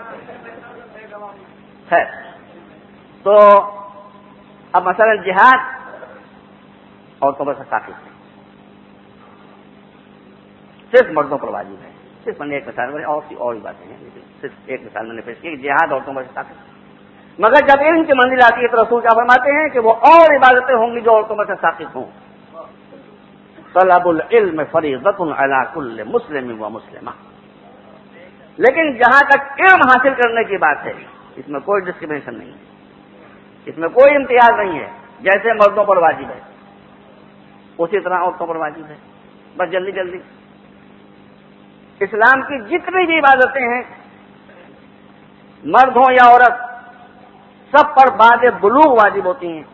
Speaker 1: ہے۔ تو اب مثلا جہاد عورتوں پر ثابت ہے، صرف مردوں پر واجب ہے، صرف میں نے ایک مثال میں اور بھی باتیں ہیں لیکن صرف ایک مثال میں نے پیش کی کہ جہاد عورتوں پر ثابت ہے، مگر جب علم کی منزل آتی ہے تو رسول کیا فرماتے ہیں کہ وہ اور عبادتیں ہوں گی جو عورتوں پر ثابت ہوں۔ طلب العلم فریضۃ علی کل مسلم و مسلمہ، لیکن جہاں تک علم حاصل کرنے کی بات ہے اس میں کوئی ڈسکریمنیشن نہیں ہے، اس میں کوئی امتیاز نہیں ہے، جیسے مردوں پر واجب ہے اسی طرح عورتوں پر واجب ہے۔ بس جلدی جلدی اسلام کی جتنی بھی عبادتیں ہیں مرد ہوں یا عورت سب پر بعد بلوغ واجب ہوتی ہیں،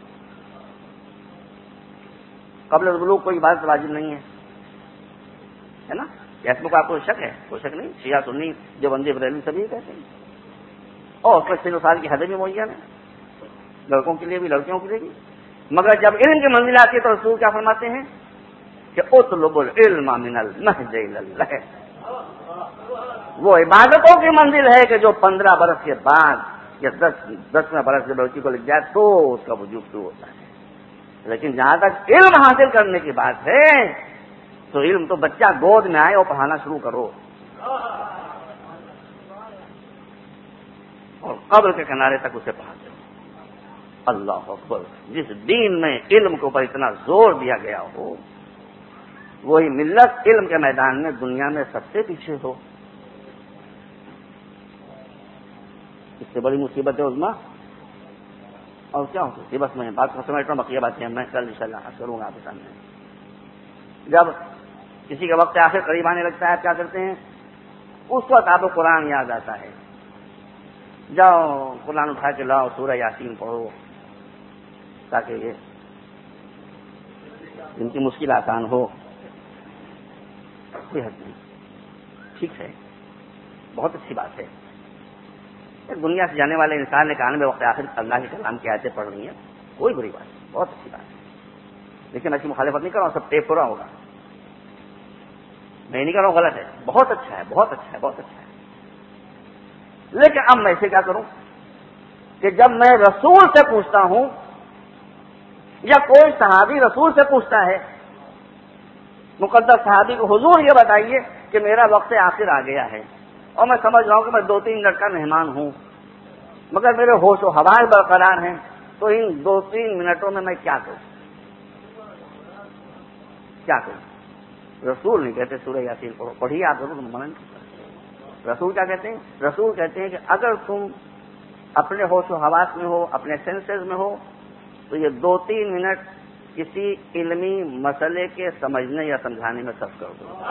Speaker 1: قبل بلوغ کوئی عبادت واجب نہیں ہے نا؟ اس میں آپ کو شک ہے؟ کوئی شک نہیں، شیعہ سنی جو بندی بریلوی سبھی کہتے ہیں، اور اس میں 3 سال کی حدیں بھی معین ہیں، لڑکوں کے لیے بھی لڑکیوں کے لیے بھی، مگر جب علم کی منزل آتی ہے تو رسول کیا فرماتے ہیں کہ اطلب العلم من المہد الی اللحد، وہ عبادتوں کی منزل ہے کہ جو 15 برس کے بعد یا 10 برس کے لڑکی کو لکھ جائے تو اس کا وجوب شروع ہوتا ہے، لیکن جہاں تک علم حاصل کرنے کی بات ہے تو علم تو بچہ گود میں آئے اور پڑھانا شروع کرو، اور قبر کے کنارے تک اسے پڑھاتے ہو۔ اللہ اکبر، جس دین میں علم کے اوپر اتنا زور دیا گیا ہو وہی ملت علم کے میدان میں دنیا میں سب سے پیچھے ہو، اس سے بڑی مصیبت ہے عظمیٰ اور کیا ہو سکتی؟ بس میں بات کو سمجھ رہا ہوں، بقیہ باتیں میں کل انشاءاللہ عرض کروں گا آپ کے سامنے۔ جب کسی کا وقت آخر قریب آنے لگتا ہے آپ کیا کرتے ہیں؟ اس وقت آپ کو قرآن یاد آتا ہے، جاؤ قرآن اٹھا کے لاؤ، سورہ یاسین پڑھو تاکہ یہ ان کی مشکل آسان ہو۔ کوئی حد نہیں، ٹھیک ہے، بہت اچھی بات ہے، دنیا سے جانے والے انسان نے کہا میں وقت آخر اللہ کے کلام کی آیتیں پڑھ رہی ہیں، کوئی بری بات نہیں، بہت اچھی بات ہے، لیکن ایسی مخالفت نہیں کر رہا ہوں، سب ٹیپ پورا ہوگا، میں نہیں کر رہا ہوں غلط ہے، بہت اچھا ہے، بہت اچھا ہے، بہت اچھا ہے، لیکن اب میں اسے کیا کروں کہ جب میں رسول سے پوچھتا ہوں یا کوئی صحابی رسول سے پوچھتا ہے، مقدس صحابی کو حضور یہ بتائیے کہ میرا وقت آخر آ گیا ہے اور میں سمجھ رہا ہوں کہ میں 2-3 منٹ کا مہمان ہوں مگر میرے ہوش و حواس برقرار ہیں، تو ان 2-3 منٹوں میں کیا کروں؟ کیا کروں؟ رسول نہیں کہتے سورہ یاسین پڑھو، پڑھیے آپ ضرور، منع نہیں کرتا۔ رسول کیا کہتے ہیں؟ رسول کہتے ہیں کہ اگر تم اپنے ہوش و حواس میں ہو، اپنے سینسز میں ہو، تو یہ 2-3 منٹ کسی علمی مسئلے کے سمجھنے یا سمجھانے میں صرف کر دو۔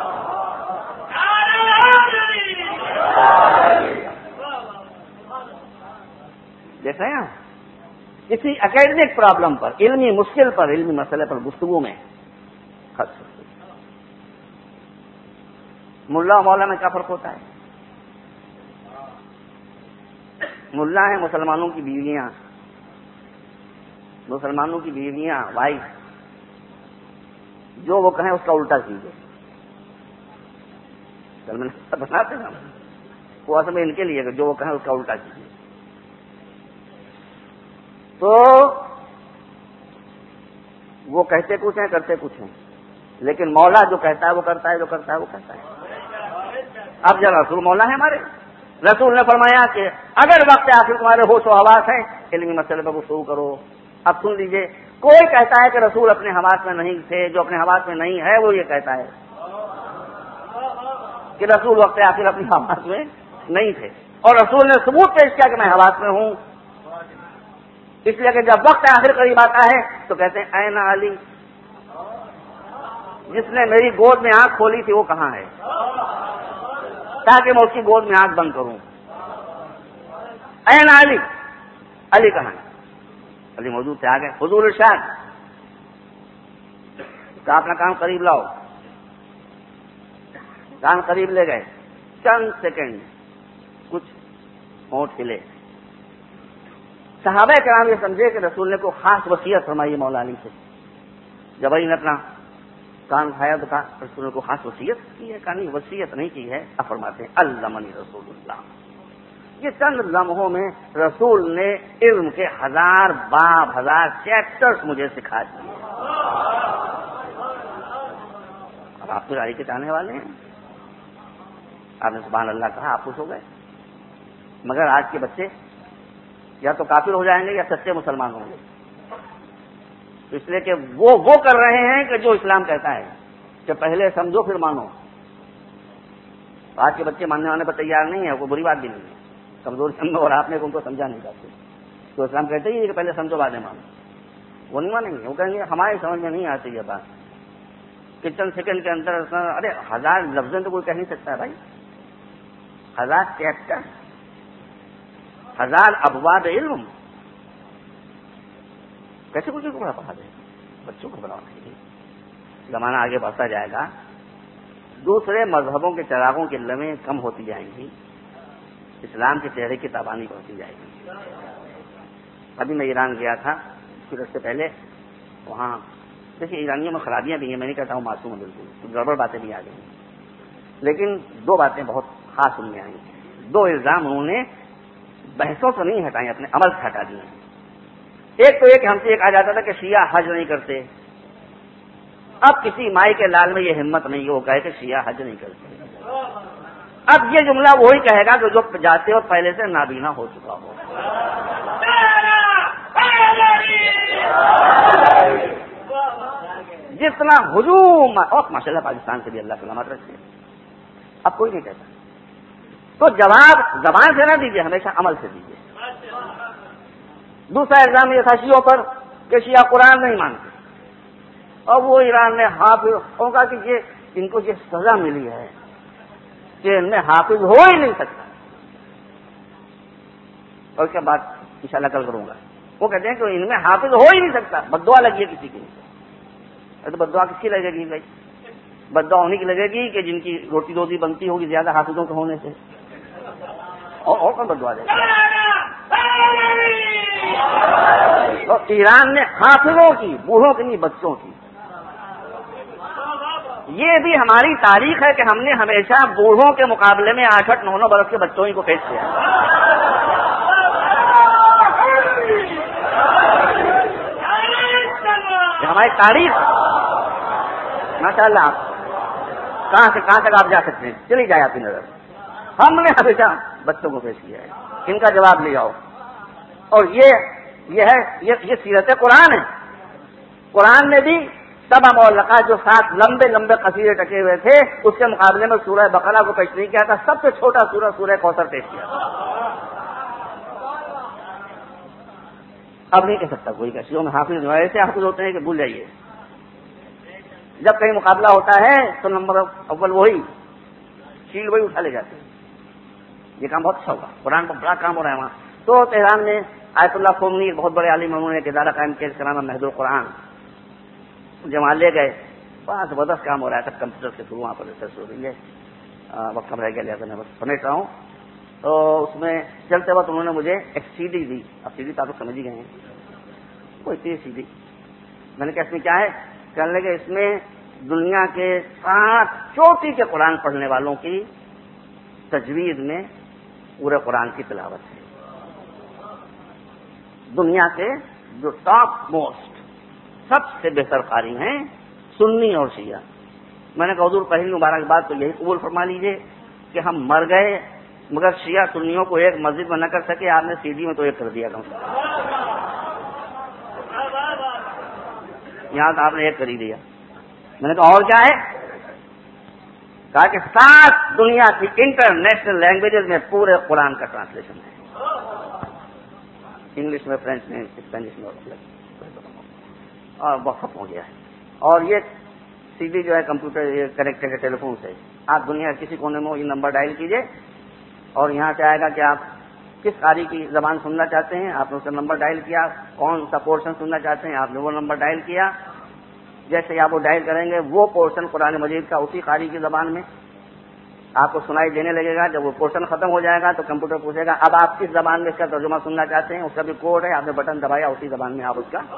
Speaker 1: دیکھ رہے ہیں کسی اکیڈمک پرابلم پر، علمی مشکل پر، علمی مسئلے پر گفتگو میں خرچ کرتے۔ ملا اور مولا میں کیا فرق ہوتا ہے؟ ملا ہیں مسلمانوں کی بیویاں، مسلمانوں کی بیویاں، وائف، جو وہ کہیں اس کا الٹا کیجیے، کل میں نے بتاتے نا، وہ اصل میں ان کے لیے کہ جو وہ کہیں اس کا الٹا کیجیے۔ تو وہ کہتے کچھ ہیں کرتے کچھ ہیں، لیکن مولا جو کہتا ہے وہ کرتا ہے، جو کرتا ہے وہ کہتا ہے۔ اب جب رسول مولا ہے ہمارے، رسول نے فرمایا کہ اگر وقت آخر تمہارے ہوش و حواس ہیں علمی مسئلے پر گفتگو کرو۔ اب سن لیجئے، کوئی کہتا ہے کہ رسول اپنے حواس میں نہیں تھے، جو اپنے حواس میں نہیں ہے وہ یہ کہتا ہے کہ رسول وقت آخر اپنے حواس میں نہیں تھے، اور رسول نے ثبوت پیش کیا کہ میں حواس میں ہوں۔ اس لیے کہ جب وقت آخر قریب آتا ہے تو کہتے ہیں این علی، جس نے میری گود میں آنکھ کھولی تھی وہ کہاں ہے، تاکہ میں اس کی گود میں آنکھ بند کروں۔ این علی، علی کہاں ہے؟ علی موجود تھے، آ گئے حضور ارشاد کہ اپنا کام قریب لاؤ، کام قریب لے گئے، چند سیکنڈ کچھ ہونٹ ہلے، صحابہ کرام یہ سمجھے کہ رسول نے کوئی خاص وصیت فرمائی مولا علی سے۔ جب علی نے اپنا کان اٹھایا تو کہا رسول نے کوئی خاص وصیت کی ہے؟ کہا نہیں، وصیت نہیں کی ہے۔ اب فرماتے ہیں علمنی رسول اللہ، یہ چند لمحوں میں رسول نے علم کے 1000 باب 1000 چیپٹرز مجھے سکھا دیے۔ اب آپ تو علی کے چاہنے والے ہیں، آپ نے سبحان اللہ کہا، آپ خوش ہو گئے، مگر آج کے بچے یا تو کافر ہو جائیں گے یا سچے مسلمان ہوں گے، اس لیے کہ وہ کر رہے ہیں کہ جو اسلام کہتا ہے کہ پہلے سمجھو پھر مانو۔ آج کے بچے ماننے وانے پر تیار نہیں ہے، کوئی بری بات بھی نہیں ہے، کمزور سمجھو، اور آپ نے ان کو سمجھا نہیں چاہتے تو اسلام کہتے ہی کہ پہلے سمجھو بعد مانو، وہ نہیں مانیں گے، وہ کہیں گے ہماری سمجھ میں نہیں آتی یہ بات کہ چند سیکنڈ کے اندر۔ ارے 1000 لفظیں تو کوئی کہہ نہیں سکتا ہے بھائی، 1000 چیپٹر، 1000 ابواب علم، کیسے بچوں کو پڑھا دے؟ بچوں کو بنانا چاہیے۔ زمانہ آگے بڑھتا جائے گا، دوسرے مذہبوں کے چراغوں کی لمحیں کم ہوتی جائیں گی، اسلام کے چہرے کی تابانی بڑھتی جائے گی۔ ابھی میں ایران گیا تھا پھر اس سے پہلے، وہاں دیکھیے ایرانیوں میں خرابیاں بھی ہیں، میں نہیں کہتا ہوں معصوم ہے، بالکل گڑبڑ باتیں بھی آ گئی ہیں، لیکن 2 باتیں بہت خاص ان میں آئی، 2 الزام انہوں نے بحثوں سے نہیں ہٹائیں، اپنے عمل سے ہٹا دیے۔ ایک تو یہ کہ ہم سے ایک آ جاتا تھا کہ شیعہ حج نہیں کرتے، اب کسی مائی کے لال میں یہ ہمت نہیں ہو کہے کہ شیعہ حج نہیں کرتے۔ اب یہ جملہ وہی کہے گا کہ جو جاتے اور پہلے سے نابینا ہو چکا ہو۔ جتنا ہجوم، اور ماشاء اللہ پاکستان سے بھی اللہ سلامت رکھے، اب کوئی نہیں کہتا، تو جواب زبان سے نہ دیجیے، ہمیشہ عمل سے دیجیے۔ دوسرا الزام یہ تھا شیعوں پر کہ شیعہ قرآن نہیں مانتے، اور وہ ایران میں حافظ کہا کہ یہ ان کو یہ سزا ملی ہے کہ ان میں حافظ ہو ہی نہیں سکتا، اور اس کے بعد انشاءاللہ کل کروں گا۔ وہ کہتے ہیں کہ ان میں حافظ ہو ہی نہیں سکتا، بد دعا لگی ہے کسی کی، تو بد دعا کس کی لگے گی بھائی؟ بد دعا انہیں کی لگے گی کہ جن کی روٹی روزی بنتی ہوگی زیادہ حافظوں کے ہونے سے، اور کون بد دعا دے گا؟ تو ایران نے حافظوں کی، بوڑھوں کی نہیں، بچوں کی۔ یہ بھی ہماری تاریخ ہے کہ ہم نے ہمیشہ بوڑھوں کے مقابلے میں 8-8 9-9 برس کے بچوں ہی کو پیش کیا۔ یہ ہماری تاریخ، ماشاء اللہ۔ آپ کہاں سے کہاں تک آپ جا سکتے ہیں، چلی جائے آپ کی نظر، ہم نے ہمیشہ بچوں کو پیش کیا ہے، ان کا جواب لے آؤ۔ اور یہ سیرت قرآن ہے۔ قرآن میں بھی سبع معلقات جو 7 لمبے لمبے قصیدے ٹکے ہوئے تھے، اس کے مقابلے میں سورہ بقرہ کو پیش نہیں کیا تھا، سب سے چھوٹا سورہ سورہ کوثر پیش کیا تھا۔ اب نہیں کہہ سکتا کوئی کہ شیعوں میں حافظ جو ایسے حافظ ہوتے ہیں کہ بھول جائیے، جب کہیں مقابلہ ہوتا ہے تو نمبر اول وہی، شیل وہی اٹھا لے جاتے ہیں۔ یہ کام بہت اچھا ہوگا، قرآن پر بڑا کام ہو رہا ہے وہاں۔ تو تہران میں آیت اللہ خمینی ایک بہت بڑے عالم، انہوں نے ایک ادارہ قائم کیا، اس کا نام ہے مہد القرآن، جمع لے گئے، بڑا زبردست کام ہو رہا ہے، تب کمپیوٹر کے تھرو وہاں پر ریسرچ ہو رہی ہے۔ وقت کم رہ گیا، لہٰذا میں بس سمیٹ رہا ہوں۔ تو اس میں چلتے وقت انہوں نے مجھے ایک سی ڈی دی، اب سی ڈی تو آپ سمجھ ہی گئے ہیں، وہ اتنی سی ڈی، میں نے کہا اس میں کیا ہے؟ کہنے لگے اس میں دنیا کے 7 چوٹی کے قرآن پڑھنے والوں کی تجوید میں پورے قرآن کی تلاوت ہے، دنیا کے جو ٹاپ موسٹ سب سے بہتر قاری ہیں سنی اور شیعہ. میں نے کہا حضور پہلی مبارکباد تو یہی قبول فرما لیجیے کہ ہم مر گئے مگر شیعہ سنیوں کو ایک مسجد میں نہ کر سکے، آپ نے سی ڈی میں تو ایک کر دیا کم. یہاں تو آپ نے ایک کر ہی دیا. میں نے کہا اور کیا ہے؟ کہا کہ 7 دنیا کی انٹرنیشنل لینگویجز میں پورے قرآن کا ٹرانسلیشن ہے، انگلش میں، فرینچ میں، اسپینش میں، اور بہت ہو گیا ہے. اور یہ سی ڈی جو ہے کمپیوٹر کنیکٹڈ ہے ٹیلی فون سے. آپ دنیا کسی کونے میں یہ نمبر ڈائل کیجئے اور یہاں سے آئے گا کہ آپ کس قاری کی زبان سننا چاہتے ہیں، آپ نے اس کا نمبر ڈائل کیا. کون سا پورشن سننا چاہتے ہیں، آپ نے وہ نمبر ڈائل کیا. جیسے ہی آپ وہ ڈائل کریں گے وہ پورشن قرآن مجید کا اسی قاری کی زبان میں آپ کو سنائی دینے لگے گا. جب وہ پورشن ختم ہو جائے گا تو کمپیوٹر پوچھے گا اب آپ کس زبان میں اس کا ترجمہ سننا چاہتے ہیں. اس کا بھی کوڈ ہے، آپ نے بٹن دبایا اسی زبان میں آپ اس کا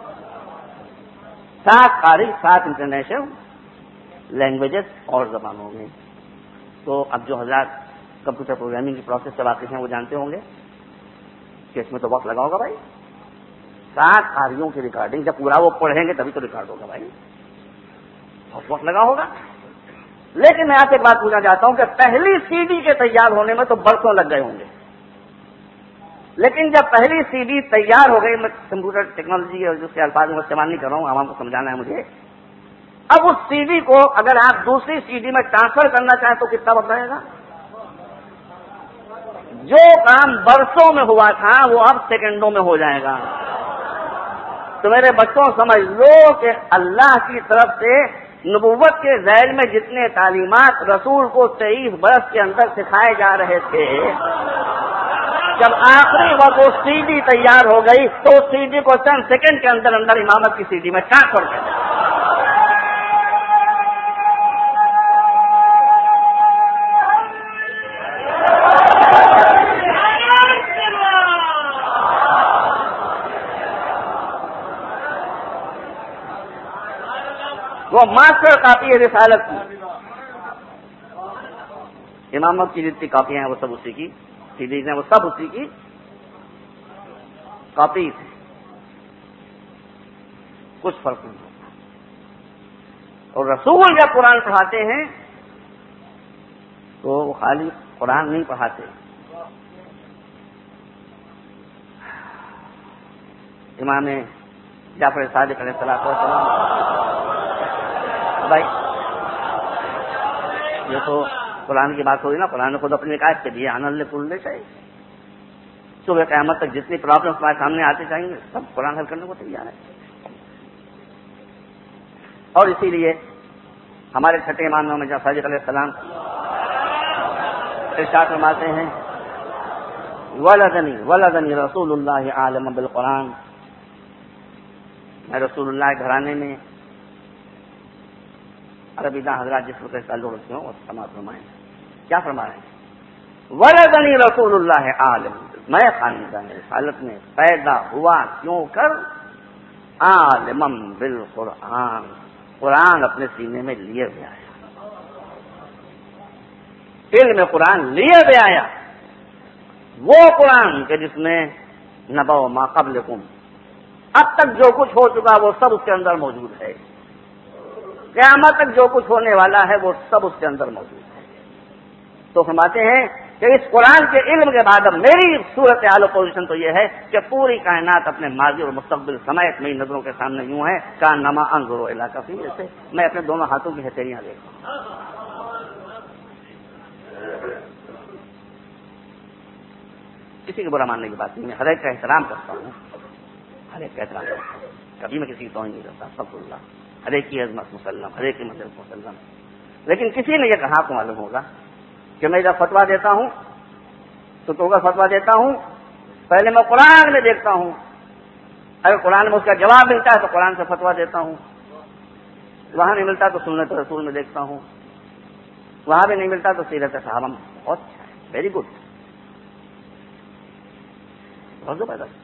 Speaker 1: 7 قاری 7 انٹرنیشنل لینگویجز اور زبانوں میں. تو اب جو حضرات کمپیوٹر پروگرامنگ کی پروسیس سے واقف ہیں وہ جانتے ہوں گے کہ اس میں تو وقت لگا ہوگا بھائی. 7 قاریوں کی ریکارڈنگ جب پورا وہ پڑھیں گے تبھی تو ریکارڈ ہوگا بھائی، بہت وقت لگا ہوگا. لیکن میں آپ سے ایک بات پوچھنا چاہتا ہوں کہ پہلی سی ڈی کے تیار ہونے میں تو برسوں لگ گئے ہوں گے، لیکن جب پہلی سی ڈی تیار ہو گئی، میں کمپیوٹر ٹیکنالوجی اور جس کے الفاظ میں استعمال نہیں کر رہا ہوں، عوام کو سمجھانا ہے مجھے. اب اس سی ڈی کو اگر آپ دوسری سی ڈی میں ٹرانسفر کرنا چاہیں تو کتنا وقت لگے گا؟ جو کام برسوں میں ہوا تھا وہ اب سیکنڈوں میں ہو جائے گا. تو میرے بچوں سمجھ لو کہ اللہ کی طرف سے نبوت کے ذیل میں جتنے تعلیمات رسول کو 23 برس کے اندر سکھائے جا رہے تھے، جب آخری وقت وہ سی ڈی تیار ہو گئی تو اس سی ڈی کو چند سیکنڈ کے اندر اندر امامت کی سی ڈی میں ٹرانسفر کر دیا. وہ ماسٹر کاپی ہے رسالت کی. امامت کی جتنی کاپیاں ہیں وہ سب اسی کی، سیڈیز ہیں وہ سب اسی کی کاپی تھی، کچھ فرق نہیں ہوتا. اور رسول جب قرآن پڑھاتے ہیں تو وہ خالی قرآن نہیں پڑھاتے. امام جعفر صادق علیہ السلام بھائی یہ تو قرآن کی بات ہوئی نا، قرآن نے خود اپنی نکات کے دیے آنند کل چاہیے. صبح قیامت تک جتنی پرابلم ہمارے سامنے آتی چاہیں گے سب قرآن حل کرنے کو تیار ہے. اور اسی لیے ہمارے چھٹے امام جعفر صادق علیہ السلام ارشاد فرماتے ہیں ولدنی رسول اللہ عالم بالقرآن. میں رسول اللہ کے گھرانے میں عربی داں حضرات جس وقت تعلق رکھتے ہوں اور سماعت فرمائیں. کیا فرما رہے ہیں؟ ولدنی رسول اللہ عالم، میں خاندان رسالت میں پیدا ہوا کیوں کر عالم بالقرآن، قرآن اپنے سینے میں لیے ہوئے آیا، علم قرآن لیے ہوئے آیا. وہ قرآن کہ جس میں نبأ ما قبلکم، اب تک جو کچھ ہو چکا وہ سب اس کے اندر موجود ہے. قیامت تک جو کچھ ہونے والا ہے وہ سب اس کے اندر موجود ہے. تو فرماتے ہیں کہ اس قرآن کے علم کے بعد اب میری صورت حال و پوزیشن تو یہ ہے کہ پوری کائنات اپنے ماضی اور مستقبل سمیت میری نظروں کے سامنے یوں ہے کہ نما انظر علاقہ فی، جیسے میں اپنے دونوں ہاتھوں کی ہتھیلیاں دیکھتا ہوں. کسی کو برا ماننے کی بات نہیں، میں ہر ایک کا احترام کرتا ہوں، ہر ایک کا احترام کرتا ہوں، کبھی میں کسی کی توہین نہیں کرتا. استغفر اللہ، ہر ایک کی عظمت مسلم، ہر ایک کی مدد مسلم. لیکن کسی نے یہ کہا کو معلوم ہوگا کہ میں جب فتویٰ دیتا ہوں تو فتویٰ دیتا ہوں پہلے میں قرآن میں دیکھتا ہوں، اگر قرآن میں اس کا جواب ملتا ہے تو قرآن سے فتویٰ دیتا ہوں، وہاں نہیں ملتا تو سنت رسول میں دیکھتا ہوں، وہاں بھی نہیں ملتا تو سیرت صحابہ میں. بہت اچھا ہے، ویری گڈ، بہت زبردست.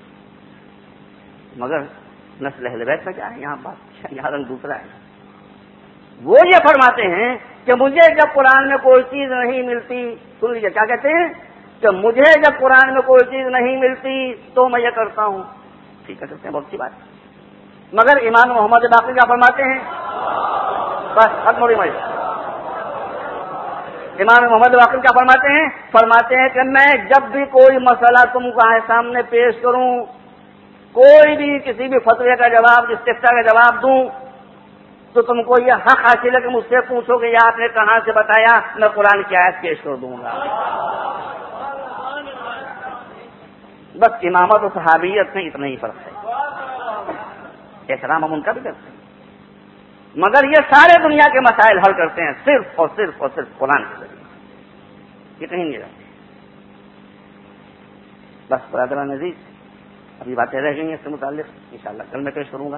Speaker 1: مگر نسل اہل بیت میں کیا ہے یہاں بات، یہاں رنگ دوسرا ہے. وہ یہ فرماتے ہیں کہ مجھے جب قرآن میں کوئی چیز نہیں ملتی، سن لیجیے کیا کہتے ہیں کہ مجھے جب قرآن میں کوئی چیز نہیں ملتی تو میں یہ کرتا ہوں. ٹھیک ہے، کرتے ہیں، بہت سی بات. مگر امام محمد باقر کیا فرماتے ہیں بس ختم ہو رہی مجھے. امام محمد واقعی کیا فرماتے ہیں؟ فرماتے ہیں کہ میں جب بھی کوئی مسئلہ تم کو سامنے پیش کروں، کوئی بھی کسی بھی فتوے کا جواب، استفتاء کا جواب دوں، تو تم کو یہ حق حاصل ہے کہ مجھ سے پوچھو کہ یہ آپ نے کہاں سے بتایا، میں قرآن کی آیت پیش کر دوں گا. بس امامت و صحابیت میں اتنا ہی فرق ہے. احترام ہم ان کا بھی کرتے ہیں، مگر یہ سارے دنیا کے مسائل حل کرتے ہیں صرف اور صرف اور صرف قرآن کے ذریعے. یہ کہیں نہیں رہتے. بس برادران عزیز، ابھی باتیں رہ گئی ہیں اس سے متعلق، انشاءاللہ کل میں پیش کروں گا.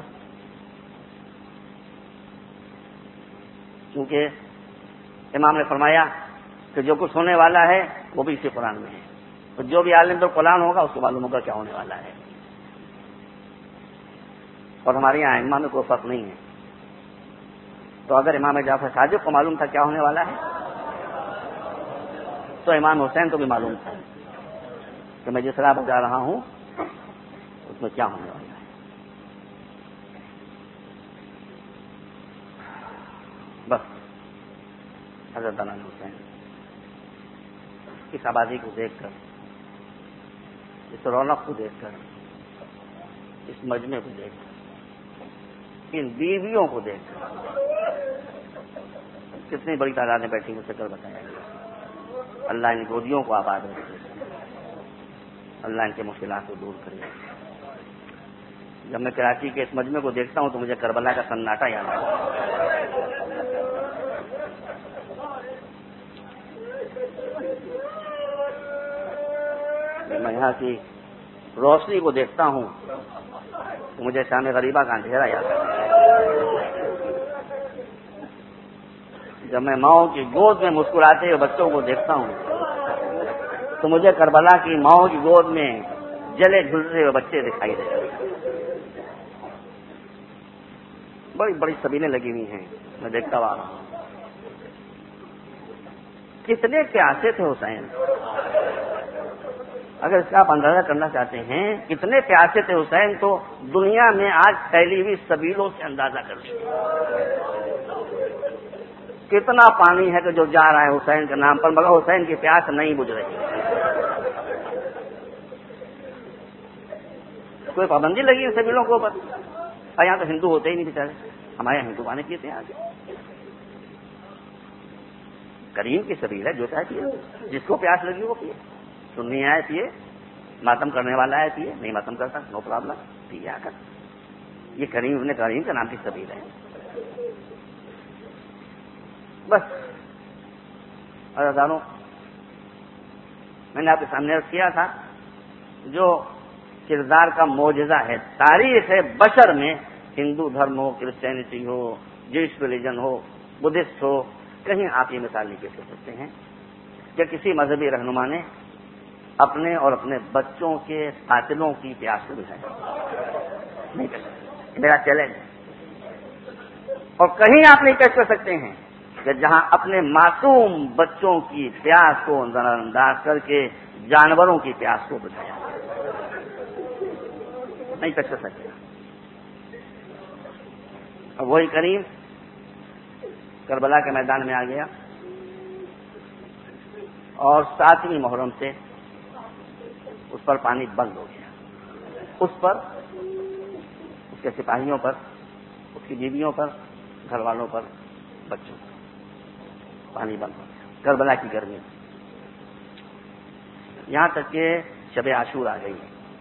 Speaker 1: کیونکہ امام نے فرمایا کہ جو کچھ ہونے والا ہے وہ بھی اسی قرآن میں ہے، تو جو بھی عالم تو قرآن ہوگا اس کو معلوم ہوگا کیا ہونے والا ہے. اور ہمارے یہاں ائمہ میں کوئی فرق نہیں ہے. تو اگر امام جعفر صادق کو معلوم تھا کیا ہونے والا ہے، تو امام حسین کو بھی معلوم تھا کہ میں جس راہ پر جا رہا ہوں اس میں کیا ہونے والا ہے. بس حضرت امام حسین اس آبادی کو دیکھ کر، اس رونق کو دیکھ کر، اس مجمع کو دیکھ کر، ان بیویوں کو دیکھ کر، کتنی بڑی تعداد میں بیٹھی مجھ سے کل بتایا گیا. اللہ ان گودیوں کو آباد رکھے، اللہ ان کے مشکلات کو دور کرے. جب میں کراچی کے اس مجمع کو دیکھتا ہوں تو مجھے کربلا کا سناٹا یاد آتا ہے. میں یہاں کی روشنی کو دیکھتا ہوں تو مجھے شام غریبہ کا اندھیرا یاد آتا ہے. جب میں ماؤں کی گود میں مسکراتے ہوئے بچوں کو دیکھتا ہوں تو مجھے کربلا کی ماؤں کی گود میں جلے جھلتے ہوئے بچے دکھائی دیتے ہیں. بڑی بڑی سبیلیں لگی ہوئی ہیں، میں دیکھتا ہوا. کتنے پیاسے تھے حسین. اگر اس کا آپ اندازہ کرنا چاہتے ہیں کتنے پیاسے تھے حسین، تو دنیا میں آج پھیلی ہوئی سبیلوں سے اندازہ کر لیجیے کتنا پانی ہے کہ جو جا رہا ہے حسین کے نام پر، مگر حسین کی پیاس نہیں بجھ رہی. کوئی پابندی لگی ان سبیلوں کے اوپر؟ یہاں تو ہندو ہوتے ہی نہیں بیچارے، ہمارے یہاں ہندو پانی پیتے ہیں. آج کریم کی سبیل ہے، جو چاہے پیے، جس کو پیاس لگی وہ پیے. سننی آئے پیے، ماتم کرنے والا ہے پیے، نہیں ماتم کرتا نو پرابلم، پیے آ کر. یہ کریم ابن کریم کے نام کی سبیل ہے. بس عزیزانو، میں نے آپ کے سامنے عرض کیا تھا جو کردار کا معجزہ ہے تاریخ بشر میں، ہندو دھرم ہو، کرسچینٹی ہو، جوئش ریلیجن ہو، بدھسٹ ہو، کہیں آپ یہ مثال نہیں پیش کر سکتے ہیں کہ کسی مذہبی رہنما نے اپنے اور اپنے بچوں کے قاتلوں کی پیاس کو بجھایا. نہیں کر سکتے، میرا چیلنج ہے. اور کہیں آپ نہیں پیش کر سکتے ہیں کہ جہاں اپنے معصوم بچوں کی پیاس کو نظر انداز کر کے جانوروں کی پیاس کو بجھایا. نہیں پیش کر سکتے. اب وہی کریم کربلا کے میدان میں آ گیا اور 7ویں محرم سے اس پر پانی بند ہو گیا. اس پر، اس کے سپاہیوں پر، اس کی بیویوں پر، گھر والوں پر، بچوں پر پانی بند ہو گیا. کربلا کی گرمی، یہاں تک کہ شب عاشور آ گئی.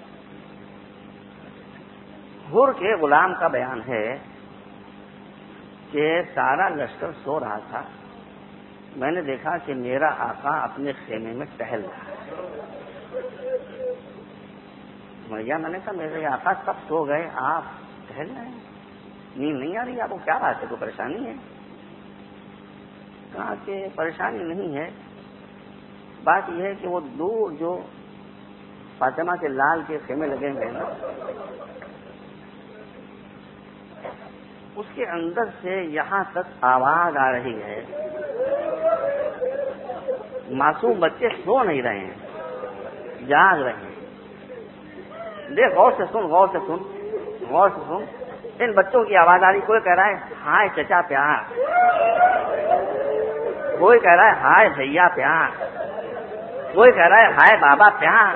Speaker 1: حر کے غلام کا بیان ہے کہ سارا لشکر سو رہا تھا، میں نے دیکھا کہ میرا آقا اپنے خیمے میں ٹہل رہا ہے. میں نے کہا میرے آقا سب سو گئے، آپ ٹہل رہے ہیں، نیند نہیں آ رہی آپ کو؟ کیا بات ہے، کوئی پریشانی ہے؟ کہا کہ پریشانی نہیں ہے، بات یہ ہے کہ وہ دور جو فاطمہ کے لال کے خیمے لگے ہوئے ہیں نا، اس کے اندر سے یہاں تک آواز آ رہی ہے، معصوم بچے سو نہیں رہے ہیں، جاگ رہے ہیں. دیکھ غور سے سن، غور سے سن، غور سے سن. ان بچوں کی آواز آ رہی، کوئی کہہ رہا ہے ہائے چچا پیار، کوئی کہہ رہا ہے ہائے بھیا پیار، کوئی کہہ رہا ہے ہائے بابا پیار۔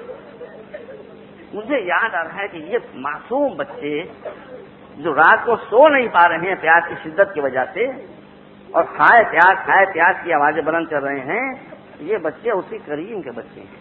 Speaker 1: مجھے یاد آ رہا ہے کہ یہ معصوم بچے جو رات کو سو نہیں پا رہے ہیں پیاس کی شدت کی وجہ سے، اور ہائے پیاس کی آوازیں بلند کر رہے ہیں، یہ بچے اسی کریم کے بچے ہیں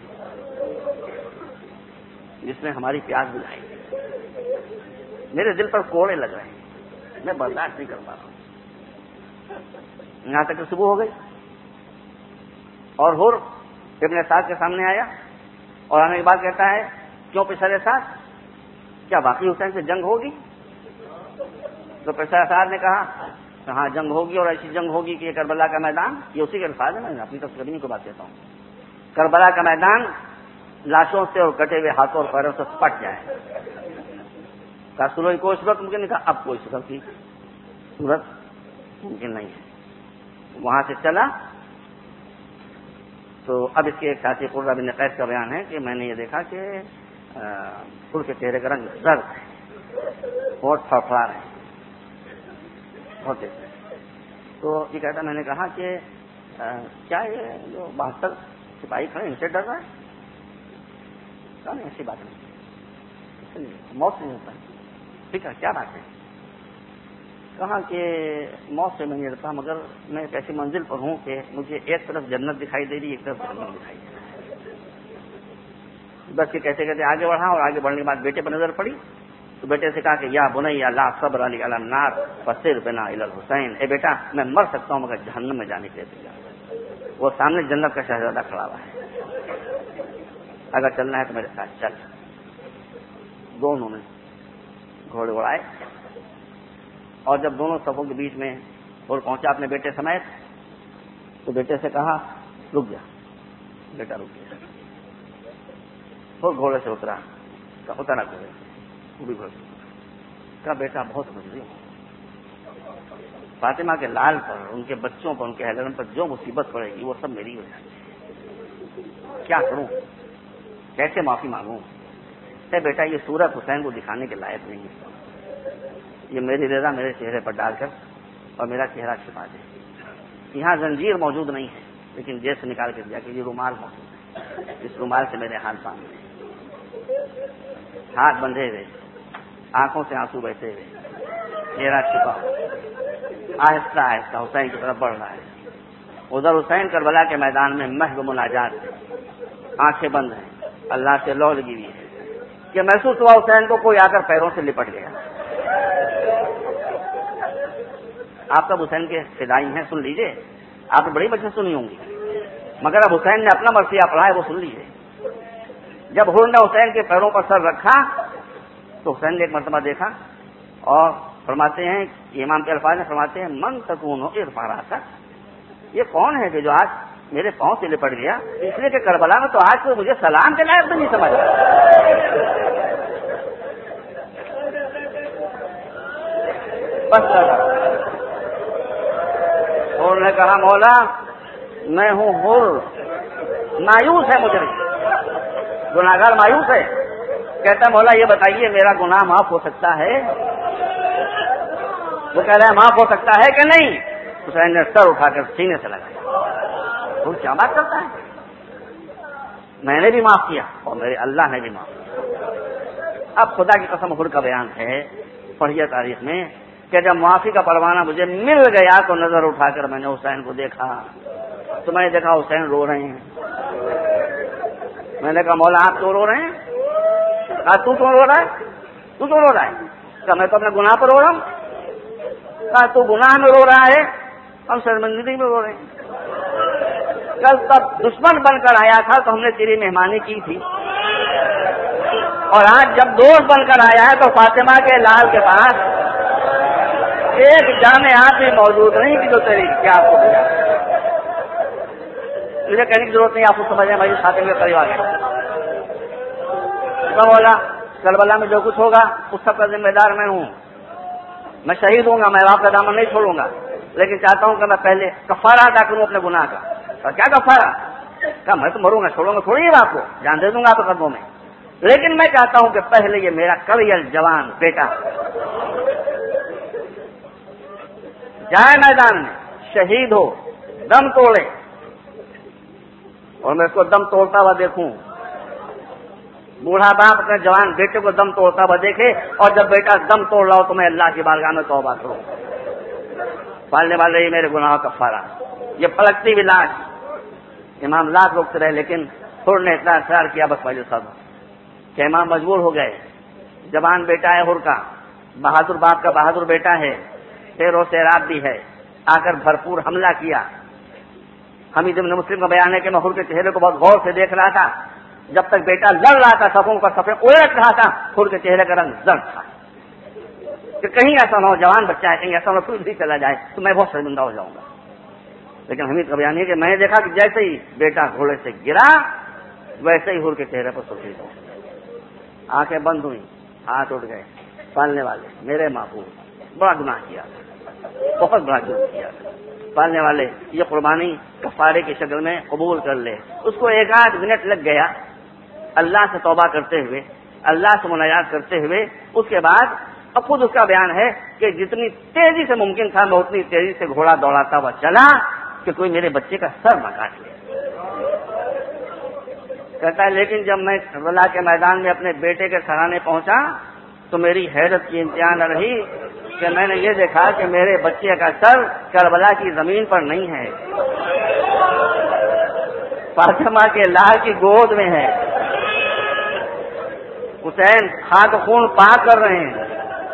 Speaker 1: جس نے ہماری پیاس بجھائی۔ میرے دل پر کوڑے لگ رہے ہیں، میں برداشت نہیں کر پا رہا ہوں۔ یہاں تک کہ صبح ہو گئی اور حر ابن سعد کے سامنے آیا اور آنے کے بعد کہتا ہے کیوں پیسر سعد، کیا واقعی حسین سے جنگ ہوگی؟ تو پیسر سعد نے کہا ہاں جنگ ہوگی، اور ایسی جنگ ہوگی کہ کربلا کا میدان، یہ اسی کے الفاظ ہے، میں اپنی تفسیر کو بات کہتا ہوں، کربلا کا میدان لاشوں سے اور کٹے ہوئے ہاتھوں اور پیروں سے پٹ جائے۔ کہا سورج کوئی صورت ممکن نہیں، کہا اب کوئی صورت کی صورت ممکن نہیں ہے۔ وہاں سے چلا تو اب اس کے ایک ساتھی قرہ بن قیس کا بیان ہے کہ میں نے یہ دیکھا کہ حر کے چہرے کا رنگ زرد ہے اور پھڑپھڑا رہے بہت دیکھ رہے۔ تو یہ کہتا میں نے کہا کہ کیا یہ جو 72 سپاہی کھڑے ان سے ڈر رہا ہے؟ کہا نہیں ایسی بات نہیں، موت سے نہیں ہوتا ہے۔ ٹھیک ہے کیا بات ہے؟ کہا کہ موت سے میں نہیں ڈرتا، مگر میں ایک ایسی منزل پر ہوں کہ مجھے ایک طرف جنت دکھائی دے رہی، ایک طرف جہنم دکھائی دے رہی۔ بس یہ کہتے کہتے آگے بڑھا، اور آگے بڑھنے کے بعد بیٹے پر نظر پڑی تو بیٹے سے کہا کہ یا بنیا لا صبر علی علی النار فسر بنا الی الحسین، اے بیٹا میں مر سکتا ہوں مگر جہنم میں جانے کے لیے تیار۔ وہ سامنے جنت کا شہزادہ کھڑا ہوا ہے، اگر چلنا ہے تو میرے ساتھ چل۔ دونوں نے گھوڑے اڑائے، اور جب دونوں صفوں کے بیچ میں اور پہنچا اپنے بیٹے سمیت تو بیٹے سے کہا رک جا، بیٹا رک گیا، اور گھوڑے سے اترا گھوڑے وہ بھی گھوڑے سے کہا بیٹا بہت مجبور ہوں، فاطمہ کے لال پر، ان کے بچوں پر، ان کے اہل پر جو مصیبت پڑے گی وہ سب میری وجہ سے، کیا کروں، کیسے معافی مانگوں؟ اے بیٹا یہ صورت حسین کو دکھانے کے لائق نہیں ہے، یہ میری رضا میرے چہرے پر ڈال کر اور میرا چہرہ چھپا دے۔ یہاں زنجیر موجود نہیں ہے لیکن جیب سے نکال کے دیا کہ یہ رومال موجود ہے، اس رومال سے میرے ہاتھ باندھے، ہاتھ بندھے ہوئے، آنکھوں سے آنسو بہتے ہوئے، چہرہ چھپا، آہستہ آہستہ حسین کی طرف بڑھ رہا ہے۔ ادھر حسین کربلا کے میدان میں محو مناجات ہے، آنکھیں بند ہیں، اللہ سے لو لگی ہوئی ہے کہ محسوس ہوا حسین کو کوئی آ کر پیروں سے لپٹ گیا۔ آپ سب حسین کے فدائی ہیں، سن لیجئے، آپ نے بڑی بچے سنی ہوں گی، مگر اب حسین نے اپنا مرثیہ پڑھا ہے وہ سن لیجئے۔ جب حر نے حسین کے پیروں پر سر رکھا تو حسین نے ایک مرتبہ دیکھا، اور فرماتے ہیں امام کے الفاظ میں فرماتے ہیں من تکون ارفع راسک، یہ کون ہے کہ جو آج میرے پاؤں سے لپٹ گیا؟ اس لیے کہ کربلا میں تو آج کوئی مجھے سلام کے لائق بھی نہیں سمجھا۔ بس انہوں نے کہا مولا میں ہوں حر، مایوس ہے مجھے، گناہگار مایوس ہے، کہتا مولا یہ بتائیے میرا گناہ معاف ہو سکتا ہے؟ وہ کہہ رہا ہے معاف ہو سکتا ہے کہ نہیں؟ حسین نے سر اٹھا کر سینے سے لگایا، وہ کیا بات کرتا ہے، میں نے بھی معاف کیا اور میرے اللہ نے بھی معاف کیا۔ اب خدا کی قسم حر کا بیان ہے پڑھیے تاریخ میں کہ جب معافی کا پروانہ مجھے مل گیا تو نظر اٹھا کر میں نے حسین کو دیکھا تو میں نے دیکھا حسین رو رہے ہیں۔ میں نے کہا مولا آپ کیوں رو رہے ہیں؟ کہا تو کیوں رو رہا ہے؟ تو کیوں رو رہا ہے؟ کہا میں تو اپنے گناہ پر رو رہا ہوں۔ کہا تو گناہ میں رو رہا ہے، ہم شرمندگی میں رو رہے ہیں۔ کل تب دشمن بن کر آیا تھا تو ہم نے تیری مہمانی کی تھی، اور آج جب دوست بن کر آیا ہے تو فاطمہ کے لال کے پاس ایک جامع ہاتھ بھی موجود نہیں کہ جو تیری کیا ہو گیا۔ مجھے کہنے کی ضرورت نہیں، آپ کو سمجھ رہے ہیں، بھائی خاتمے کے قریب آ گئے۔ بولا کربلا میں جو کچھ ہوگا اس سب کا ذمہ دار میں ہوں، میں شہید ہوں گا، میں آپ کا دامن نہیں چھوڑوں گا، لیکن چاہتا ہوں کہ میں پہلے کفارہ ادا کروں اپنے گناہ کا۔ اور کیا کفارہ؟ کہا میں تو مروں گا، چھوڑوں گا تھوڑی ہے آپ کو، جان دے دوں گا آپ کے قدموں میں، لیکن میں چاہتا ہوں کہ پہلے یہ میرا کریل جوان بیٹا جائے میدان میں شہید ہو دم توڑے، اور میں اس کو دم توڑتا ہوا دیکھوں، بوڑھا باپ اپنے جوان بیٹے کو دم توڑتا ہوا دیکھے، اور جب بیٹا دم توڑ رہا ہو تو میں اللہ کی بارگاہ میں توبہ کروں، پالنے والے ہی میرے گناہوں کا کفارہ۔ یہ پلکتی بھی لاش، امام لاکھ روکتے رہے لیکن حر نے اتنا اصرار کیا بس بھائی صاحب کہ امام مجبور ہو گئے۔ جوان بیٹا ہے حر کا، بہادر باپ کا بہادر بیٹا ہے، شیر و سیراب بھی ہے، آ کر بھرپور حملہ کیا۔ حمید بن مسلم کا بیان ہے کہ میں حر کے چہرے کو بہت غور سے دیکھ رہا تھا، جب تک بیٹا لڑ رہا تھا صفوں کا صفیں اڑ رہا تھا، حر کے چہرے کا رنگ زرد تھا کہ کہیں ایسا نہ ہو جوان بچہ ہے، کہیں ایسا نہ پھر بھی چلا جائے تو میں بہت شرمندہ ہو جاؤں گا۔ لیکن حمید کا بیان ہے کہ میں نے دیکھا کہ جیسے ہی بیٹا گھوڑے سے گرا ویسے ہی حر کے چہرے پر سفید ہو، آنکھیں بند ہوئی، ہاتھ اٹھ گئے۔ پالنے والے میرے محبوب بڑا گناہ کیا، بہت بڑا جرم کیا، پالنے والے یہ قربانی کفارے کی شکل میں قبول کر لے۔ اس کو 1-8 منٹ لگ گیا اللہ سے توبہ کرتے ہوئے، اللہ سے مناجات کرتے ہوئے۔ اس کے بعد اب خود اس کا بیان ہے کہ جتنی تیزی سے ممکن تھا میں اتنی تیزی سے گھوڑا دوڑاتا ہوا چلا کہ کوئی میرے بچے کا سر نہ کاٹ لے۔ کہتا ہے لیکن جب میں کربلا کے میدان میں اپنے بیٹے کے سرانے پہنچا تو میری حیرت کی انتہا نہ رہی کہ میں نے یہ دیکھا کہ میرے بچے کا سر کربلا کی زمین پر نہیں ہے، فاطمہ کے لال کی گود میں ہے۔ حسین خاک خون پاک کر رہے ہیں،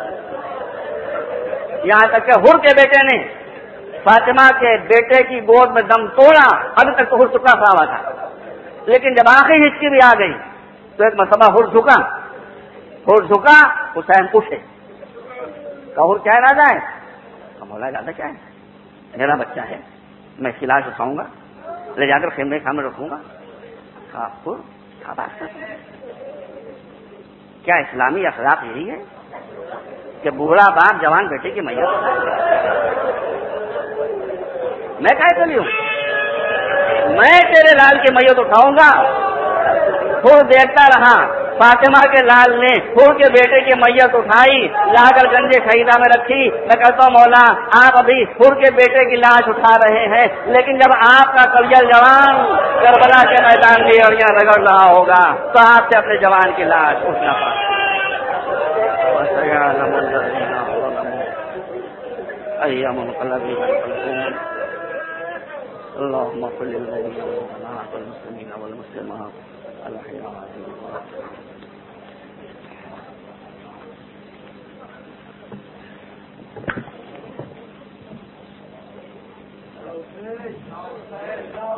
Speaker 1: یہاں تک کہ حر کے بیٹے نے فاطمہ کے بیٹے کی گود میں دم توڑا۔ ابھی تک تو حر ٹکڑا پڑا ہوا تھا، لیکن جب آخری ہچکی بھی آ گئی تو ایک مرتبہ حر جھکا، حسین اٹھے، حر کیا ارادہ ہے؟ مولا ارادہ کیا ہے؟ میرا بچہ ہے، میں اس کی لاش اٹھاؤں گا، لے جا کر خیمے میں رکھوں گا۔ حر کیا بات کرتے ہیں؟ کیا اسلامی اخلاق یہی ہے کہ بوڑھا باپ جوان بیٹے کی میت اٹھائے؟ میں کہہ چلی ہوں میں تیرے لال کی میت اٹھاؤں گا۔ حر دیکھتا رہا، فاطمہ کے لال نے حر کے بیٹے کی میت اٹھائی، لا کر گنجے خیزہ میں رکھی۔ میں کہتا ہوں مولا آپ ابھی حر کے بیٹے کی لاش اٹھا رہے ہیں، لیکن جب آپ کا کلیل جوان کربلا کے میدان میں اڑیاں رگڑ رہا ہوگا تو آپ سے اپنے جوان کی لاش اٹھنا پڑے۔ اللهم صل على المسلمين والمسلمات الأحياء والأموات